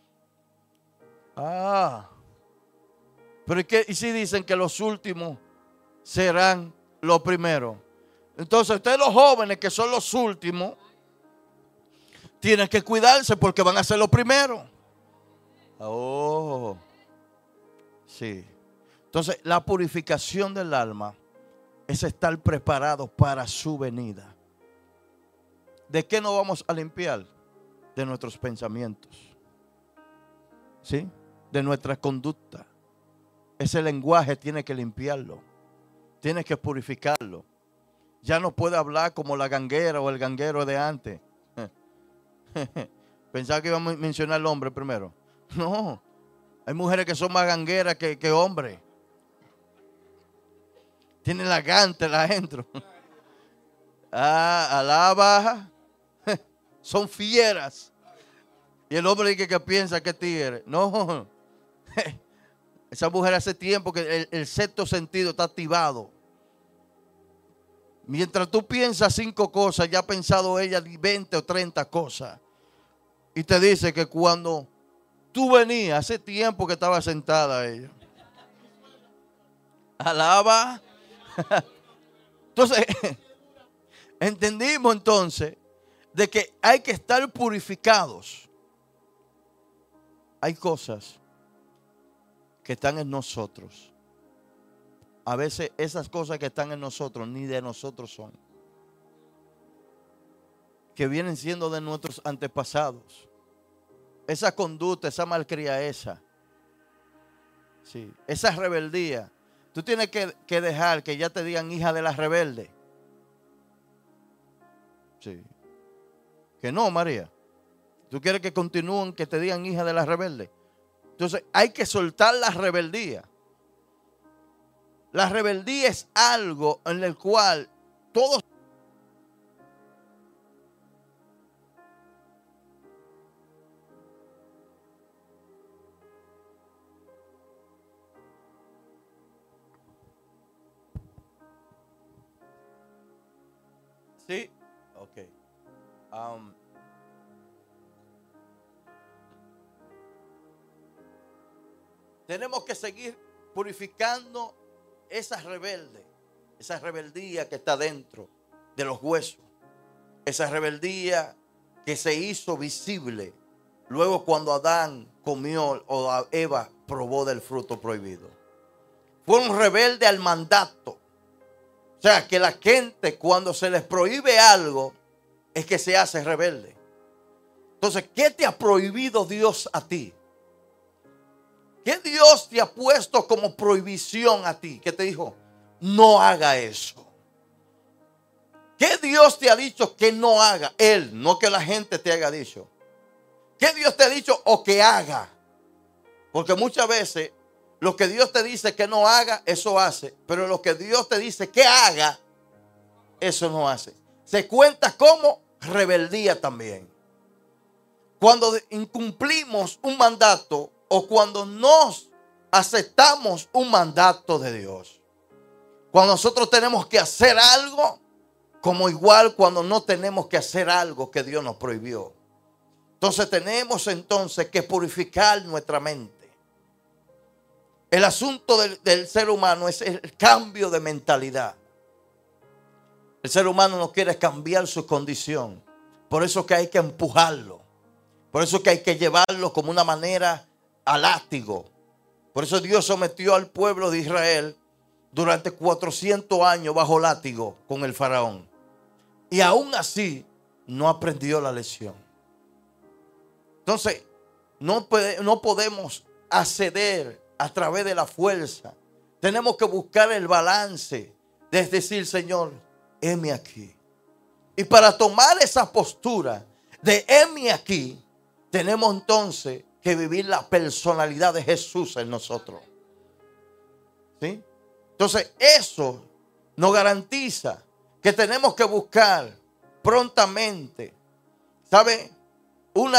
Pero ¿y si dicen que los últimos serán los primeros? Entonces ustedes los jóvenes que son los últimos tienen que cuidarse porque van a ser los primeros. Sí. Entonces la purificación del alma es estar preparados para su venida. ¿De qué nos vamos a limpiar? De nuestros pensamientos. ¿Sí? De nuestra conducta. Ese lenguaje tiene que limpiarlo. Tiene que purificarlo. Ya no puede hablar como la ganguera o el ganguero de antes. Pensaba que iba a mencionar el hombre primero. No. Hay mujeres que son más gangueras que hombres. Tienen la gante adentro. Alaba. Son fieras. Y el hombre dice que piensa que es tigre. No. Esa mujer hace tiempo que el sexto sentido está activado. Mientras tú piensas 5 cosas, ya ha pensado ella 20 o 30 cosas. Y te dice que cuando tú venías, hace tiempo que estaba sentada ella. Alaba. Entonces, entendimos entonces de que hay que estar purificados. Hay cosas que están en nosotros. A veces esas cosas que están en nosotros ni de nosotros son. Que vienen siendo de nuestros antepasados. Esa conducta, esa malcriadeza. Sí, esa rebeldía. Tú tienes que dejar que ya te digan hija de la rebelde. Sí. Que no, María. Tú quieres que continúen, que te digan hija de la rebelde. Entonces hay que soltar la rebeldía. La rebeldía es algo en el cual todos... Sí, ok. Tenemos que seguir purificando esa rebeldía que está dentro de los huesos, esa rebeldía que se hizo visible luego cuando Adán comió o Eva probó del fruto prohibido. Fueron rebeldes al mandato. O sea, que la gente cuando se les prohíbe algo es que se hace rebelde. Entonces, ¿qué te ha prohibido Dios a ti? ¿Qué Dios te ha puesto como prohibición a ti? ¿Qué te dijo? No haga eso. ¿Qué Dios te ha dicho que no haga? Él, no que la gente te haya dicho. ¿Qué Dios te ha dicho o que haga? Porque muchas veces Lo que Dios te dice que no haga, eso hace. Pero lo que Dios te dice que haga, eso no hace. Se cuenta como rebeldía también. Cuando incumplimos un mandato o cuando nos aceptamos un mandato de Dios. Cuando nosotros tenemos que hacer algo, como igual cuando no tenemos que hacer algo que Dios nos prohibió. Entonces tenemos que purificar nuestra mente. El asunto del ser humano es el cambio de mentalidad. El ser humano no quiere cambiar su condición. Por eso que hay que empujarlo. Por eso que hay que llevarlo como una manera a látigo. Por eso Dios sometió al pueblo de Israel durante 400 años bajo látigo con el faraón. Y aún así no aprendió la lección. Entonces no podemos acceder a través de la fuerza. Tenemos que buscar el balance de decir, Señor, heme aquí. Y para tomar esa postura de heme aquí, tenemos entonces que vivir la personalidad de Jesús en nosotros. ¿Sí? Entonces eso nos garantiza que tenemos que buscar prontamente, ¿sabe? Un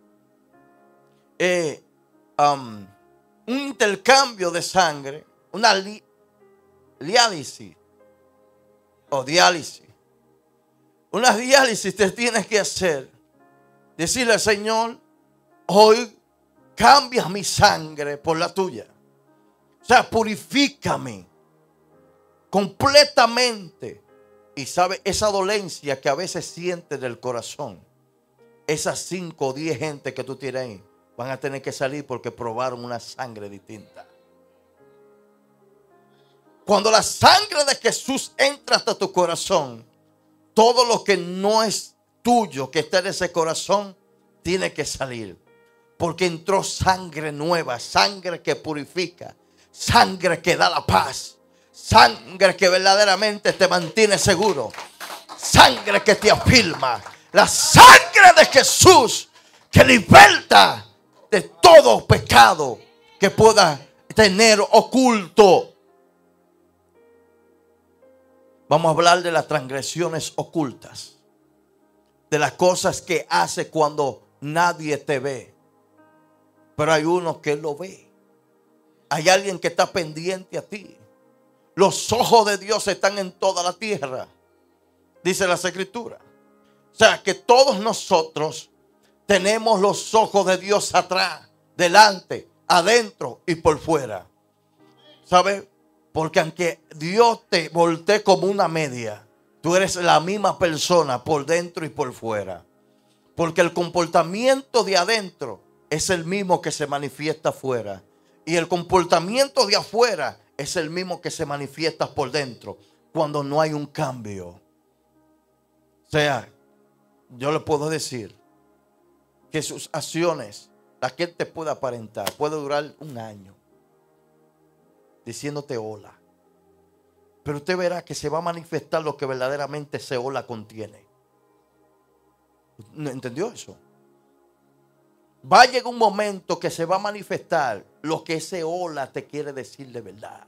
intercambio de sangre, una diálisis o diálisis. Una diálisis te tienes que hacer. Decirle al Señor, hoy cambia mi sangre por la tuya. O sea, purifícame completamente. Y sabe, esa dolencia que a veces sientes del corazón, esas 5 o 10 gente que tú tienes ahí, van a tener que salir porque probaron una sangre distinta. Cuando la sangre de Jesús entra hasta tu corazón, todo lo que no es tuyo, que está en ese corazón, tiene que salir. Porque entró sangre nueva, sangre que purifica, sangre que da la paz, sangre que verdaderamente te mantiene seguro, sangre que te afirma, la sangre de Jesús que liberta de todo pecado que pueda tener oculto. Vamos a hablar de las transgresiones ocultas, de las cosas que hace cuando nadie te ve, pero hay uno que lo ve. Hay alguien que está pendiente a ti. Los ojos de Dios están en toda la tierra, dice las Escrituras. O sea que todos nosotros tenemos los ojos de Dios atrás, delante, adentro y por fuera. ¿Sabes? Porque aunque Dios te voltee como una media, tú eres la misma persona por dentro y por fuera. Porque el comportamiento de adentro es el mismo que se manifiesta afuera. Y el comportamiento de afuera es el mismo que se manifiesta por dentro cuando no hay un cambio. O sea, yo le puedo decir que sus acciones, la que él te pueda aparentar, puede durar un año diciéndote hola. Pero usted verá que se va a manifestar lo que verdaderamente ese hola contiene. ¿No entendió eso? Va a llegar un momento que se va a manifestar lo que ese hola te quiere decir de verdad.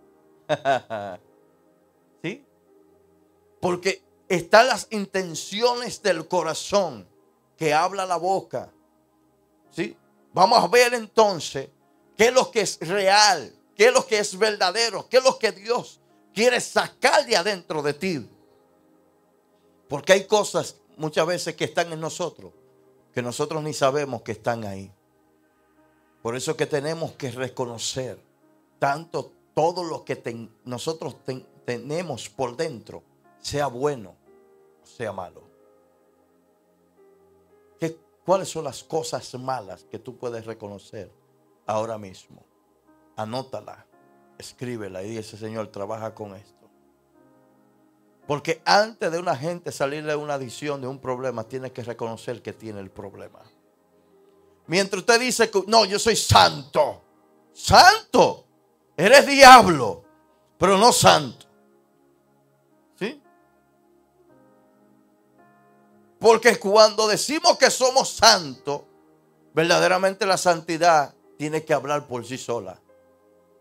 ¿Sí? Porque están las intenciones del corazón que habla la boca. ¿Sí? Vamos a ver entonces qué es lo que es real, qué es lo que es verdadero, qué es lo que Dios quiere sacar de adentro de ti. Porque hay cosas muchas veces que están en nosotros que nosotros ni sabemos que están ahí. Por eso que tenemos que reconocer tanto todo lo que nosotros tenemos por dentro, sea bueno o sea malo. ¿Cuáles son las cosas malas que tú puedes reconocer ahora mismo? Anótala, escríbela y dice, Señor, trabaja con esto. Porque antes de una gente salir de una adicción, de un problema, tiene que reconocer que tiene el problema. Mientras usted dice que no, yo soy santo. Santo. Eres diablo, pero no santo. ¿Sí? Porque cuando decimos que somos santos, verdaderamente la santidad tiene que hablar por sí sola.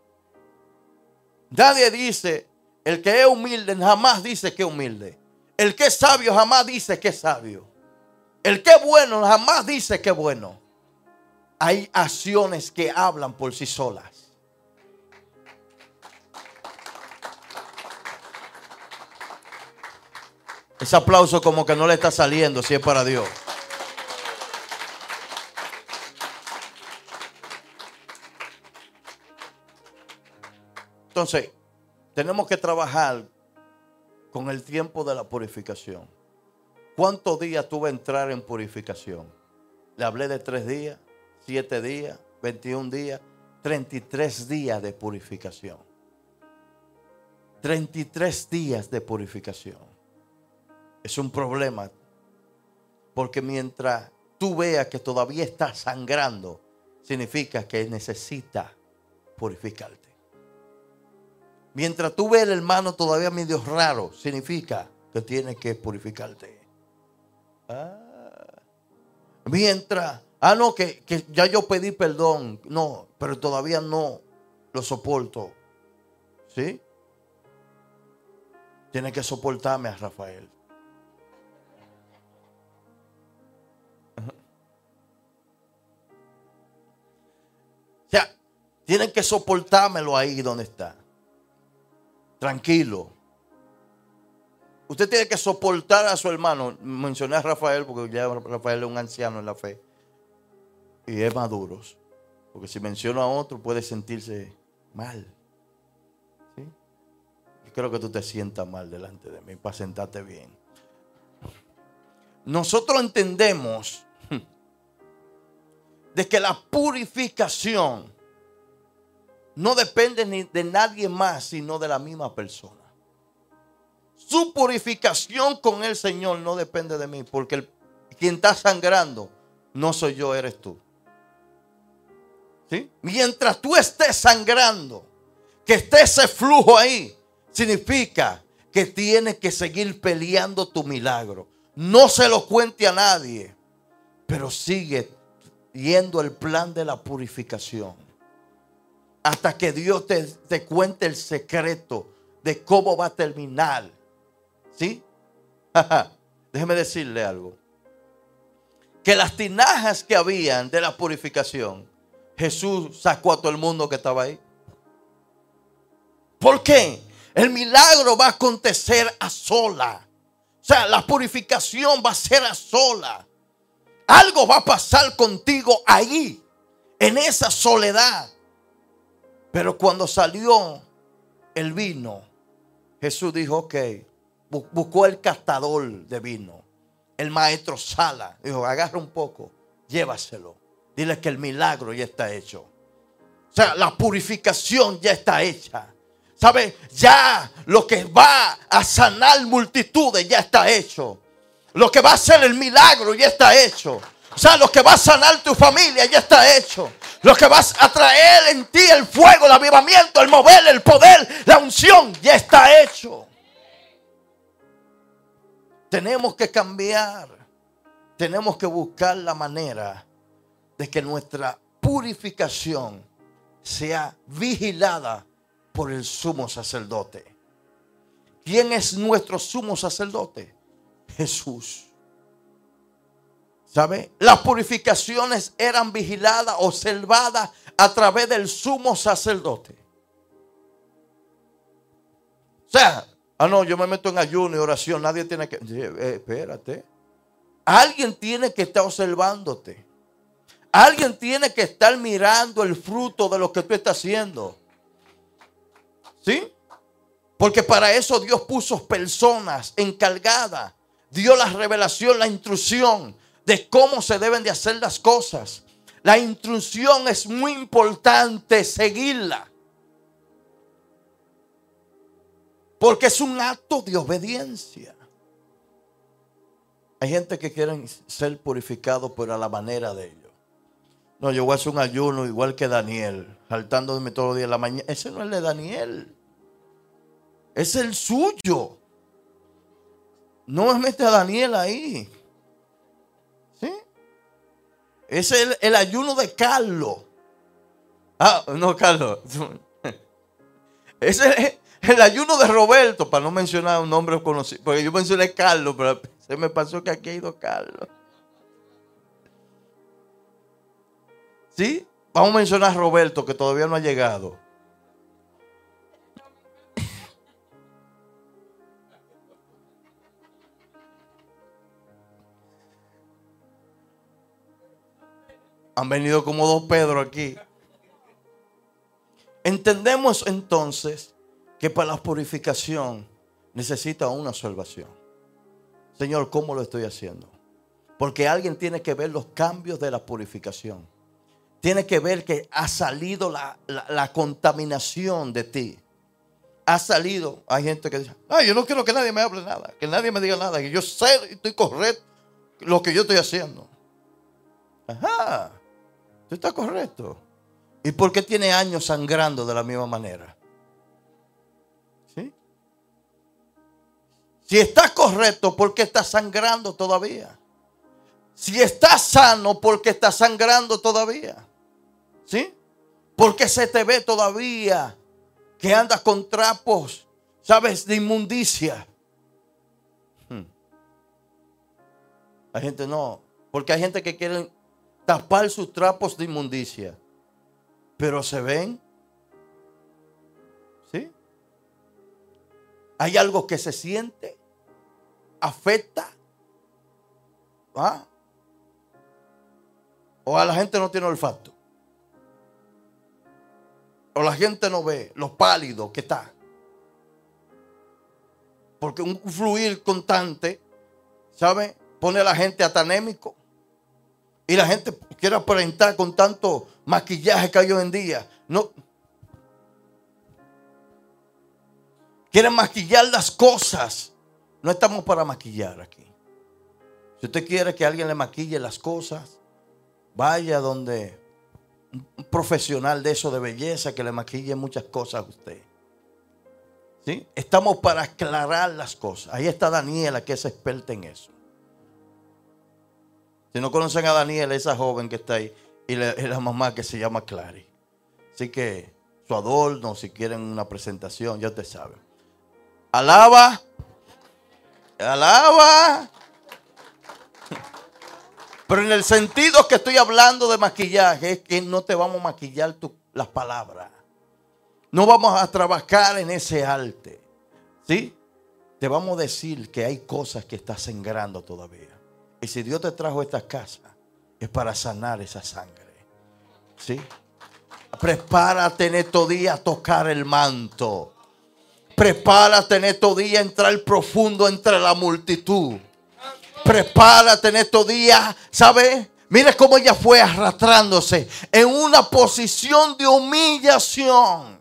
Nadie dice, el que es humilde jamás dice que es humilde. El que es sabio jamás dice que es sabio. El que es bueno jamás dice que es bueno. Hay acciones que hablan por sí solas. Ese aplauso como que no le está saliendo si es para Dios. Entonces, tenemos que trabajar con el tiempo de la purificación. ¿Cuántos días tú vas a entrar en purificación? Le hablé de 3 días, 7 días, 21 días, 33 días de purificación. 33 días de purificación. Es un problema. Porque mientras tú veas que todavía está sangrando, significa que necesita purificarte. Mientras tú ves el hermano todavía medio raro, significa que tienes que purificarte. Mientras, no, que ya yo pedí perdón. No, pero todavía no lo soporto. ¿Sí? Tienes que soportarme a Rafael. O sea, tienen que soportármelo ahí donde está. Tranquilo. Usted tiene que soportar a su hermano. Mencioné a Rafael porque ya Rafael es un anciano en la fe. Y es maduro. Porque si menciono a otro puede sentirse mal. ¿Sí? Yo creo que tú te sientas mal delante de mí para sentarte bien. Nosotros entendemos de que la purificación no depende ni de nadie más, sino de la misma persona. Su purificación con el Señor no depende de mí, porque quien está sangrando no soy yo, eres tú. ¿Sí? Mientras tú estés sangrando, que esté ese flujo ahí, significa que tienes que seguir peleando tu milagro. No se lo cuente a nadie, pero sigue yendo el plan de la purificación. Hasta que Dios te cuente el secreto de cómo va a terminar. ¿Sí? Déjeme decirle algo. Que las tinajas que habían de la purificación, Jesús sacó a todo el mundo que estaba ahí. ¿Por qué? El milagro va a acontecer a sola. O sea, la purificación va a ser a sola. Algo va a pasar contigo ahí, en esa soledad. Pero cuando salió el vino, Jesús dijo, ok, buscó el catador de vino, el maestro Sala. Dijo, agarra un poco, llévaselo. Dile que el milagro ya está hecho. O sea, la purificación ya está hecha. ¿Sabe? Ya lo que va a sanar multitudes ya está hecho. Lo que va a hacer el milagro ya está hecho. O sea, lo que va a sanar tu familia ya está hecho. Lo que va a traer en ti el fuego, el avivamiento, el mover, el poder, la unción ya está hecho. Tenemos que cambiar. Tenemos que buscar la manera de que nuestra purificación sea vigilada por el sumo sacerdote. ¿Quién es nuestro sumo sacerdote? Jesús. ¿Sabe? Las purificaciones eran vigiladas, observadas a través del sumo sacerdote. O sea, no, yo me meto en ayuno y oración. Nadie tiene que... espérate. Alguien tiene que estar observándote. Alguien tiene que estar mirando el fruto de lo que tú estás haciendo. ¿Sí? Porque para eso Dios puso personas encargadas. Dio la revelación, la instrucción de cómo se deben de hacer las cosas. La instrucción es muy importante seguirla. Porque es un acto de obediencia. Hay gente que quieren ser purificados, pero a la manera de ellos. No, yo voy a hacer un ayuno igual que Daniel, saltándome todos los días en la mañana. Ese no es el de Daniel. Es el suyo. No mete a Daniel ahí. ¿Sí? Ese es el ayuno de Carlos. No, Carlos. Ese es el ayuno de Roberto, para no mencionar un nombre conocido, porque yo mencioné Carlos, pero se me pasó que aquí ha ido Carlos. ¿Sí? Vamos a mencionar a Roberto, que todavía no ha llegado. Han venido como dos Pedro aquí. Entendemos entonces que para la purificación necesita una salvación. Señor, ¿cómo lo estoy haciendo? Porque alguien tiene que ver los cambios de la purificación. Tiene que ver que ha salido la contaminación de ti. Ha salido. Hay gente que dice, ay, yo no quiero que nadie me hable nada, que nadie me diga nada, que yo sé y estoy correcto lo que yo estoy haciendo. Ajá, tú estás correcto. ¿Y por qué tiene años sangrando de la misma manera? ¿Sí? Si estás correcto, ¿por qué estás sangrando todavía? Si estás sano, ¿por qué estás sangrando todavía? ¿Sí? Porque se te ve todavía que andas con trapos, ¿sabes? De inmundicia. Hay gente no, porque hay gente que quiere tapar sus trapos de inmundicia, pero se ven. ¿Sí? Hay algo que se siente, afecta. ¿Ah? O a la gente no tiene olfato. O la gente no ve lo pálido que está. Porque un fluir constante, ¿sabe? Pone a la gente hasta anémico. Y la gente quiere aparentar con tanto maquillaje que hay hoy en día. No. Quieren maquillar las cosas. No estamos para maquillar aquí. Si usted quiere que alguien le maquille las cosas, vaya donde un profesional de eso de belleza que le maquille muchas cosas a usted. ¿Sí? Estamos para aclarar las cosas. Ahí está Daniela, que es experta en eso. Si no conocen a Daniela, esa joven que está ahí, y la mamá que se llama Clary. Así que su adorno, si quieren una presentación, ya te saben. Alaba. Alaba. Pero en el sentido que estoy hablando de maquillaje, es que no te vamos a maquillar las palabras. No vamos a trabajar en ese arte. ¿Sí? Te vamos a decir que hay cosas que estás sangrando todavía. Y si Dios te trajo a esta casa, es para sanar esa sangre. ¿Sí? Prepárate en estos días a tocar el manto. Prepárate en estos días a entrar profundo entre la multitud. Prepárate en estos días, ¿sabes? Mira cómo ella fue arrastrándose en una posición de humillación.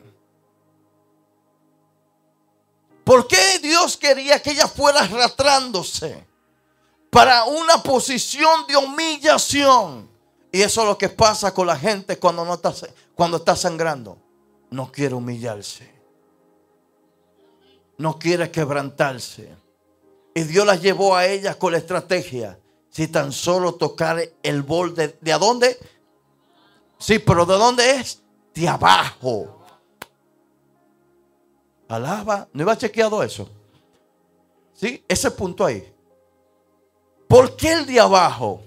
¿Por qué Dios quería que ella fuera arrastrándose? Para una posición de humillación. Y eso es lo que pasa con la gente cuando está sangrando. No quiere humillarse. No quiere quebrantarse. Y Dios la llevó a ella con la estrategia. Si tan solo tocar el borde. ¿De a dónde? Sí, pero ¿de dónde es? De abajo. Alaba. ¿No iba chequeado eso? Sí, ese punto ahí. ¿Por qué el de abajo?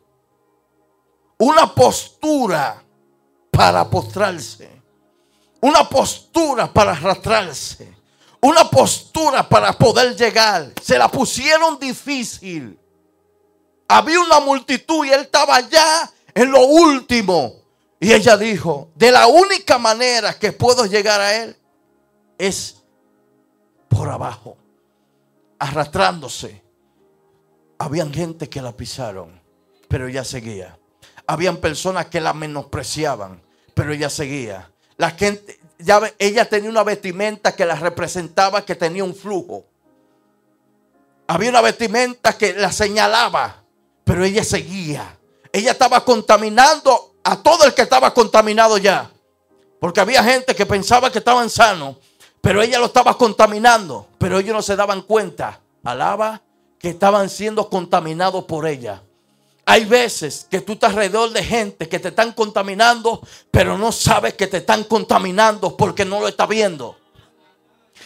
Una postura para postrarse. Una postura para arrastrarse. Una postura para poder llegar. Se la pusieron difícil. Había una multitud y él estaba ya en lo último. Y ella dijo, de la única manera que puedo llegar a él es por abajo, arrastrándose. Habían gente que la pisaron, pero ella seguía. Habían personas que la menospreciaban, pero ella seguía. La gente, ella tenía una vestimenta que la representaba, que tenía un flujo. Había una vestimenta que la señalaba, pero ella seguía. Ella estaba contaminando a todo el que estaba contaminado ya. Porque había gente que pensaba que estaban sanos, pero ella lo estaba contaminando. Pero ellos no se daban cuenta, alaba, que estaban siendo contaminados por ella. Hay veces que tú estás alrededor de gente que te están contaminando, pero no sabes que te están contaminando porque no lo estás viendo.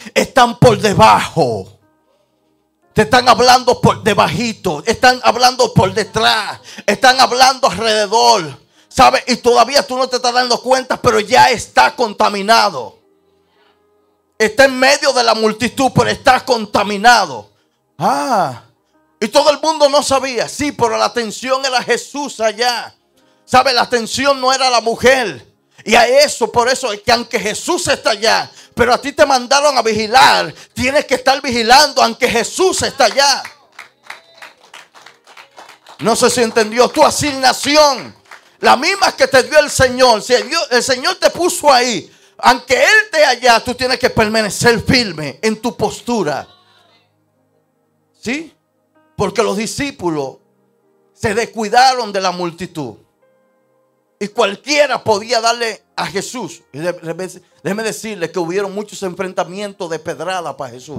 están por debajo. Te están hablando por debajito, están hablando por detrás, están hablando alrededor, ¿sabes? Y todavía tú no te estás dando cuenta, pero ya está contaminado. Está en medio de la multitud, pero está contaminado. Y todo el mundo no sabía. Sí, pero la atención era Jesús allá. ¿Sabes? La atención no era la mujer. Y a eso, por eso es que aunque Jesús está allá, pero a ti te mandaron a vigilar, tienes que estar vigilando aunque Jesús está allá. No sé si entendió. Tu asignación, la misma que te dio el Señor. Si el Señor te puso ahí, aunque Él esté allá, tú tienes que permanecer firme en tu postura. ¿Sí? Porque los discípulos se descuidaron de la multitud. Y cualquiera podía darle a Jesús. Y déjeme decirle que hubieron muchos enfrentamientos de pedrada para Jesús.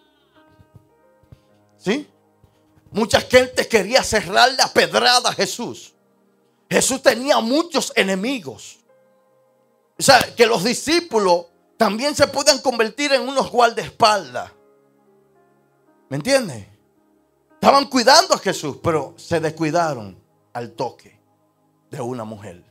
¿Sí? Mucha gente quería cerrar la pedrada a Jesús. Jesús tenía muchos enemigos. O sea, que los discípulos también se pueden convertir en unos guardaespaldas. ¿Me entiendes? Estaban cuidando a Jesús, pero se descuidaron al toque de una mujer.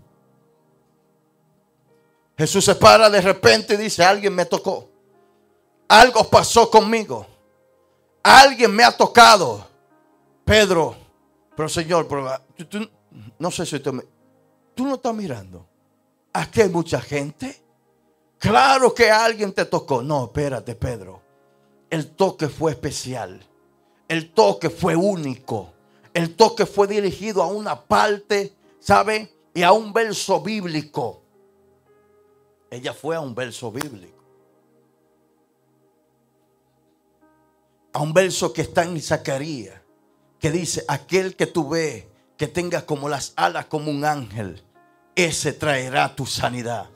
Jesús se para de repente y dice: alguien me tocó. Algo pasó conmigo. Alguien me ha tocado. Pedro, pero Señor, tú, no sé si tú no estás mirando. Aquí hay mucha gente. Claro que alguien te tocó. No, espérate, Pedro. El toque fue especial. El toque fue único. El toque fue dirigido a una parte, ¿sabe? Y a un verso bíblico. Ella fue a un verso bíblico. A un verso que está en Zacarías. Que dice: aquel que tú ves que tenga como las alas como un ángel, ese traerá tu sanidad.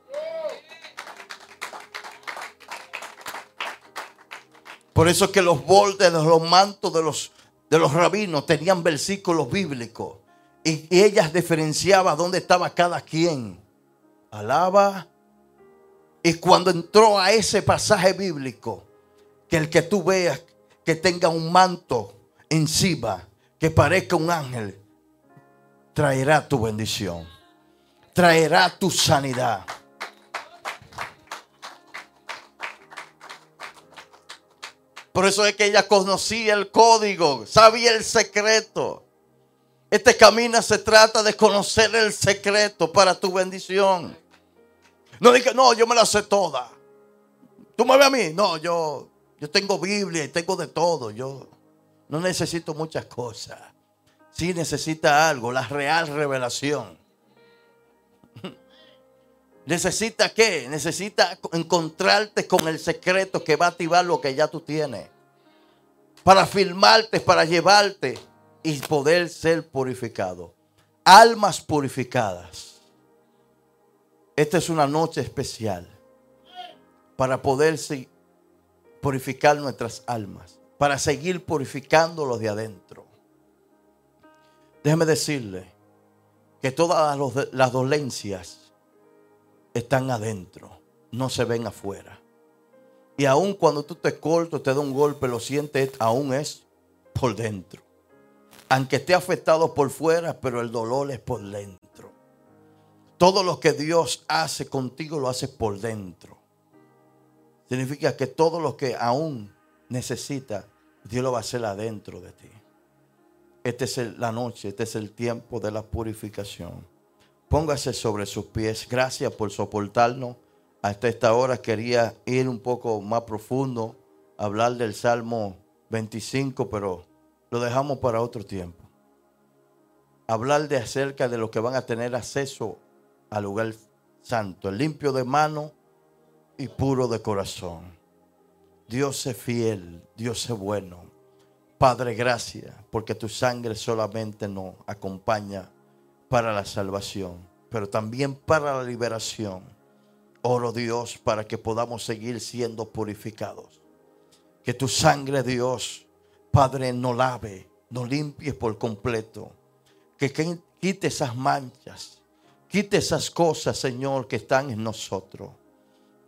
Por eso que los bordes de los mantos de los rabinos tenían versículos bíblicos. Y ellas diferenciaban dónde estaba cada quien. Alaba. Y cuando entró a ese pasaje bíblico, que el que tú veas que tenga un manto encima, que parezca un ángel, traerá tu bendición. Traerá tu sanidad. Por eso es que ella conocía el código, sabía el secreto. Este camino se trata de conocer el secreto para tu bendición. No digas: no, yo me la sé toda. ¿Tú me ves a mí? No, yo tengo Biblia y tengo de todo. Yo no necesito muchas cosas. Sí necesita algo, la real revelación. ¿Necesita qué? Necesita encontrarte con el secreto que va a activar lo que ya tú tienes. Para firmarte, para llevarte y poder ser purificado. Almas purificadas. Esta es una noche especial para poder purificar nuestras almas. Para seguir purificando los de adentro. Déjeme decirle que todas las dolencias están adentro, no se ven afuera. Y aun cuando tú te cortas, te da un golpe, lo sientes, aún es por dentro. Aunque esté afectado por fuera, pero el dolor es por dentro. Todo lo que Dios hace contigo lo hace por dentro. Significa que todo lo que aún necesita, Dios lo va a hacer adentro de ti. Esta es la noche, este es el tiempo de la purificación. Póngase sobre sus pies. Gracias por soportarnos. Hasta esta hora quería ir un poco más profundo, hablar del Salmo 25, pero lo dejamos para otro tiempo. Hablar de acerca de los que van a tener acceso al lugar santo, el limpio de mano y puro de corazón. Dios es fiel, Dios es bueno. Padre, gracias, porque tu sangre solamente nos acompaña para la salvación, pero también para la liberación. Oro, Dios, para que podamos seguir siendo purificados. Que tu sangre, Dios, Padre, nos lave, nos limpie por completo. Que quite esas manchas, quite esas cosas, Señor, que están en nosotros.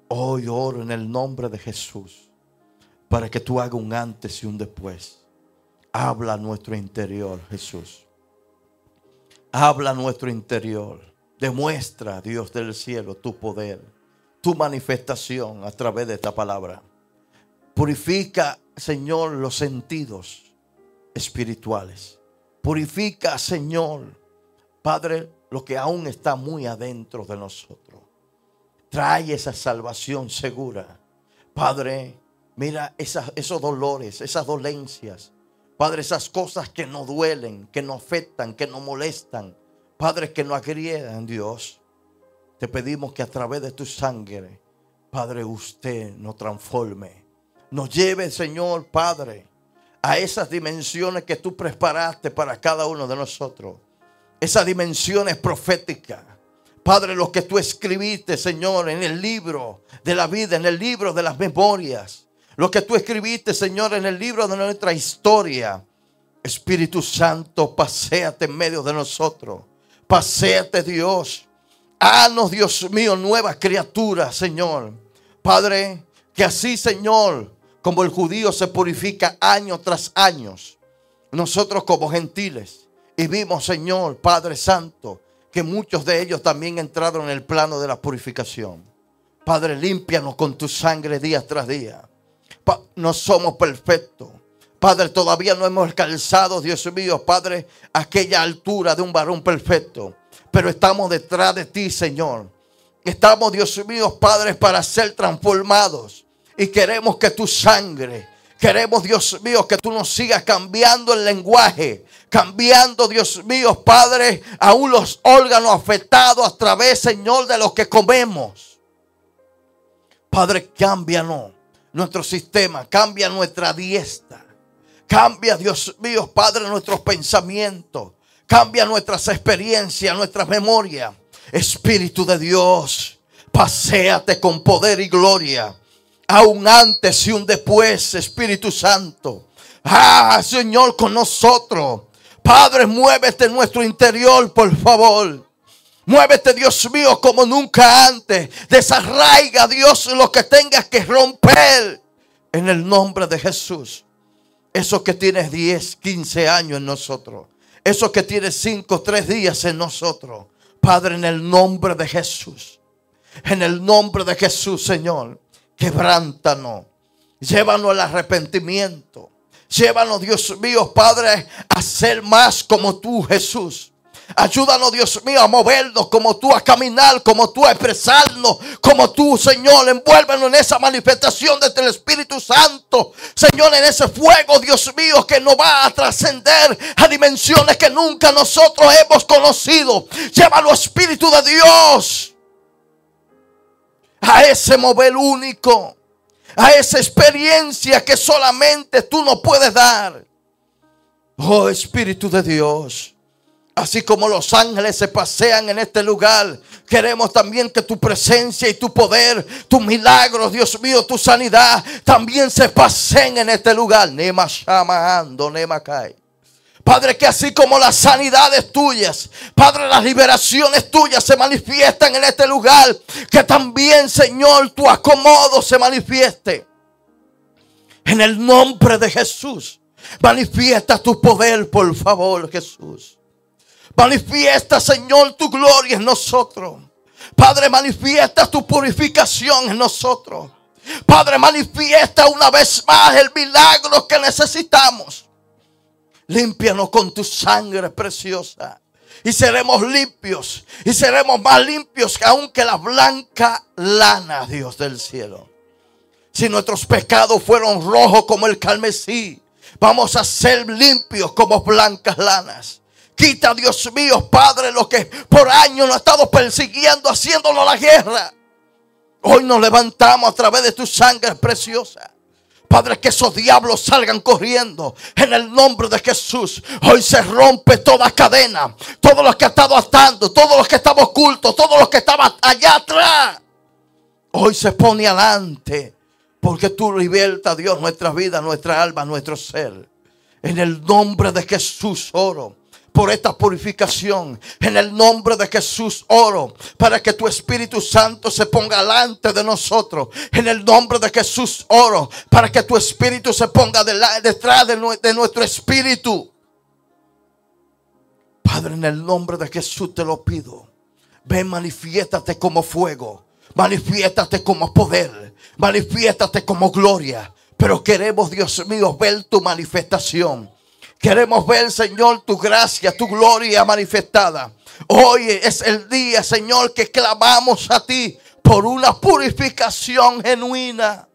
Hoy oro en el nombre de Jesús para que tú hagas un antes y un después. Habla a nuestro interior, Jesús. Habla a nuestro interior. Demuestra, Dios del cielo, tu poder, tu manifestación a través de esta palabra. Purifica, Señor, los sentidos espirituales. Purifica, Señor, Padre, lo que aún está muy adentro de nosotros. Trae esa salvación segura. Padre, mira esos dolores, esas dolencias. Padre, esas cosas que nos duelen, que nos afectan, que nos molestan. Padre, que nos agriedan, Dios. Te pedimos que a través de tu sangre, Padre, usted nos transforme. Nos lleve, Señor, Padre, a esas dimensiones que tú preparaste para cada uno de nosotros. Esas dimensiones proféticas. Padre, lo que tú escribiste, Señor, en el libro de la vida, en el libro de las memorias. Lo que tú escribiste, Señor, en el libro de nuestra historia. Espíritu Santo, paséate en medio de nosotros. Paséate, Dios. Haznos, Dios mío, nuevas criaturas, Señor. Padre, que así, Señor, como el judío se purifica año tras año, nosotros como gentiles, y vimos, Señor, Padre Santo, que muchos de ellos también entraron en el plano de la purificación. Padre, límpianos con tu sangre día tras día. No somos perfectos. Padre, todavía no hemos alcanzado, Dios mío, Padre, aquella altura de un varón perfecto. Pero estamos detrás de ti, Señor. Estamos, Dios mío, Padre, para ser transformados. Y queremos que tu sangre, queremos, Dios mío, que tú nos sigas cambiando el lenguaje. Cambiando, Dios mío, Padre, aún los órganos afectados a través, Señor, de lo que comemos. Padre, cámbianos nuestro sistema, cambia nuestra dieta. Cambia, Dios mío, Padre, nuestros pensamientos. Cambia nuestras experiencias, nuestras memorias. Espíritu de Dios, paséate con poder y gloria. A un antes y un después, Espíritu Santo. Señor, con nosotros. Padre, muévete en nuestro interior, por favor. Muévete, Dios mío, como nunca antes. Desarraiga, Dios, lo que tengas que romper. En el nombre de Jesús. Eso que tienes 10, 15 años en nosotros. Eso que tienes 5, 3 días en nosotros. Padre, en el nombre de Jesús. En el nombre de Jesús, Señor. Quebrántanos. Llévanos al arrepentimiento. Llévanos, Dios mío, Padre, a ser más como tú, Jesús. Ayúdanos, Dios mío, a movernos como tú, a caminar como tú, a expresarnos como tú, Señor. Envuélvenos en esa manifestación del Espíritu Santo, Señor, en ese fuego, Dios mío, que nos va a trascender a dimensiones que nunca nosotros hemos conocido. Llévanos, Espíritu de Dios, a ese mover único, a esa experiencia que solamente tú nos puedes dar. Oh, Espíritu de Dios, así como los ángeles se pasean en este lugar, queremos también que tu presencia y tu poder, tus milagros, Dios mío, tu sanidad, también se paseen en este lugar. Padre, que así como las sanidades tuyas, Padre, las liberaciones tuyas se manifiestan en este lugar, que también, Señor, tu acomodo se manifieste. En el nombre de Jesús, manifiesta tu poder, por favor, Jesús. Manifiesta, Señor, tu gloria en nosotros. Padre, manifiesta tu purificación en nosotros. Padre, manifiesta una vez más el milagro que necesitamos. Límpianos con tu sangre preciosa. Y seremos limpios. Y seremos más limpios aún que la blanca lana, Dios del cielo. Si nuestros pecados fueron rojos como el carmesí, vamos a ser limpios como blancas lanas. Quita, Dios mío, Padre, lo que por años nos ha estado persiguiendo, haciéndonos la guerra. Hoy nos levantamos a través de tu sangre preciosa. Padre, que esos diablos salgan corriendo en el nombre de Jesús. Hoy se rompe toda cadena. Todo lo que ha estado atando, todo lo que estaba oculto, todo lo que estaba allá atrás, hoy se pone adelante. Porque tú libertas, Dios, nuestra vida, nuestra alma, nuestro ser. En el nombre de Jesús oro. por esta purificación. En el nombre de Jesús oro para que tu Espíritu Santo se ponga delante de nosotros. En el nombre de Jesús oro para que tu Espíritu se ponga detrás de nuestro espíritu. Padre, en el nombre de Jesús te lo pido. Ven, manifiéstate como fuego. Manifiéstate como poder. Manifiéstate como gloria. Pero queremos, Dios mío, ver tu manifestación. Queremos ver, Señor, tu gracia, tu gloria manifestada. Hoy es el día, Señor, que clamamos a ti por una purificación genuina.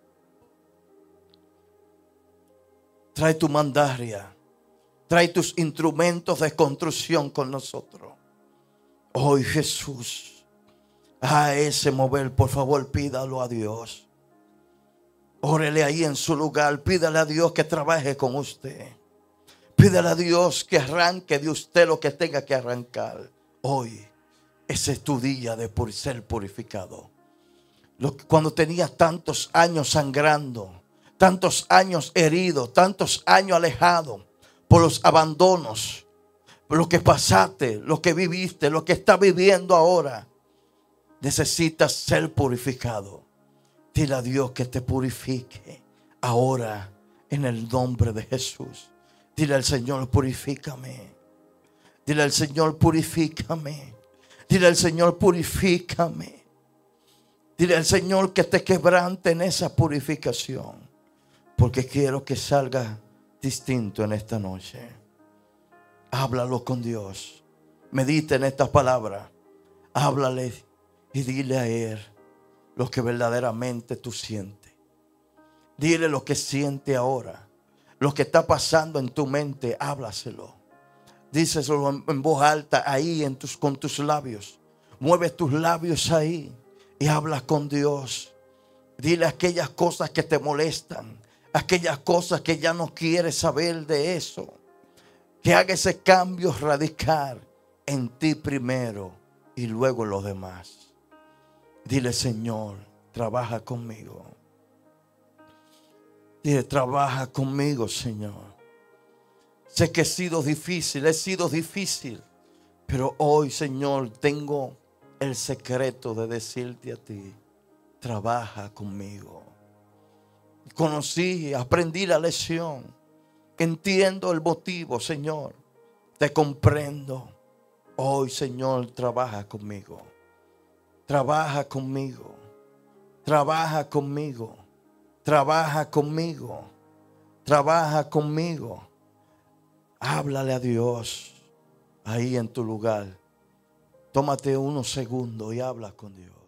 Trae tu mandaria. Trae tus instrumentos de construcción con nosotros. Hoy, Jesús, a ese mover, por favor, pídalo a Dios. Órele ahí en su lugar. Pídale a Dios que trabaje con usted. Pídale a Dios que arranque de usted lo que tenga que arrancar. Hoy, ese es tu día de ser purificado. Cuando tenías tantos años sangrando, tantos años heridos, tantos años alejados por los abandonos, por lo que pasaste, lo que viviste, lo que estás viviendo ahora, necesitas ser purificado. Dile a Dios que te purifique ahora en el nombre de Jesús. Dile al Señor, purifícame. Dile al Señor, purifícame. Dile al Señor, purifícame. Dile al Señor que te quebrante en esa purificación. Porque quiero que salga distinto en esta noche. Háblalo con Dios. Medita en esta palabra. Háblale y dile a Él lo que verdaderamente tú sientes. Dile lo que siente ahora. Lo que está pasando en tu mente, háblaselo. Díselo en voz alta ahí con tus labios. Mueve tus labios ahí y habla con Dios. Dile aquellas cosas que te molestan. Aquellas cosas que ya no quieres saber de eso. Que haga ese cambio radical en ti primero y luego en los demás. Dile, Señor, trabaja conmigo. Dile, trabaja conmigo, Señor. Sé que he sido difícil. Pero hoy, Señor, tengo el secreto de decirte a ti, trabaja conmigo. Aprendí la lección. Entiendo el motivo, Señor. Te comprendo. Hoy, Señor, trabaja conmigo. Trabaja conmigo. Trabaja conmigo. Trabaja conmigo. Trabaja conmigo. Háblale a Dios ahí en tu lugar. Tómate unos segundos y habla con Dios.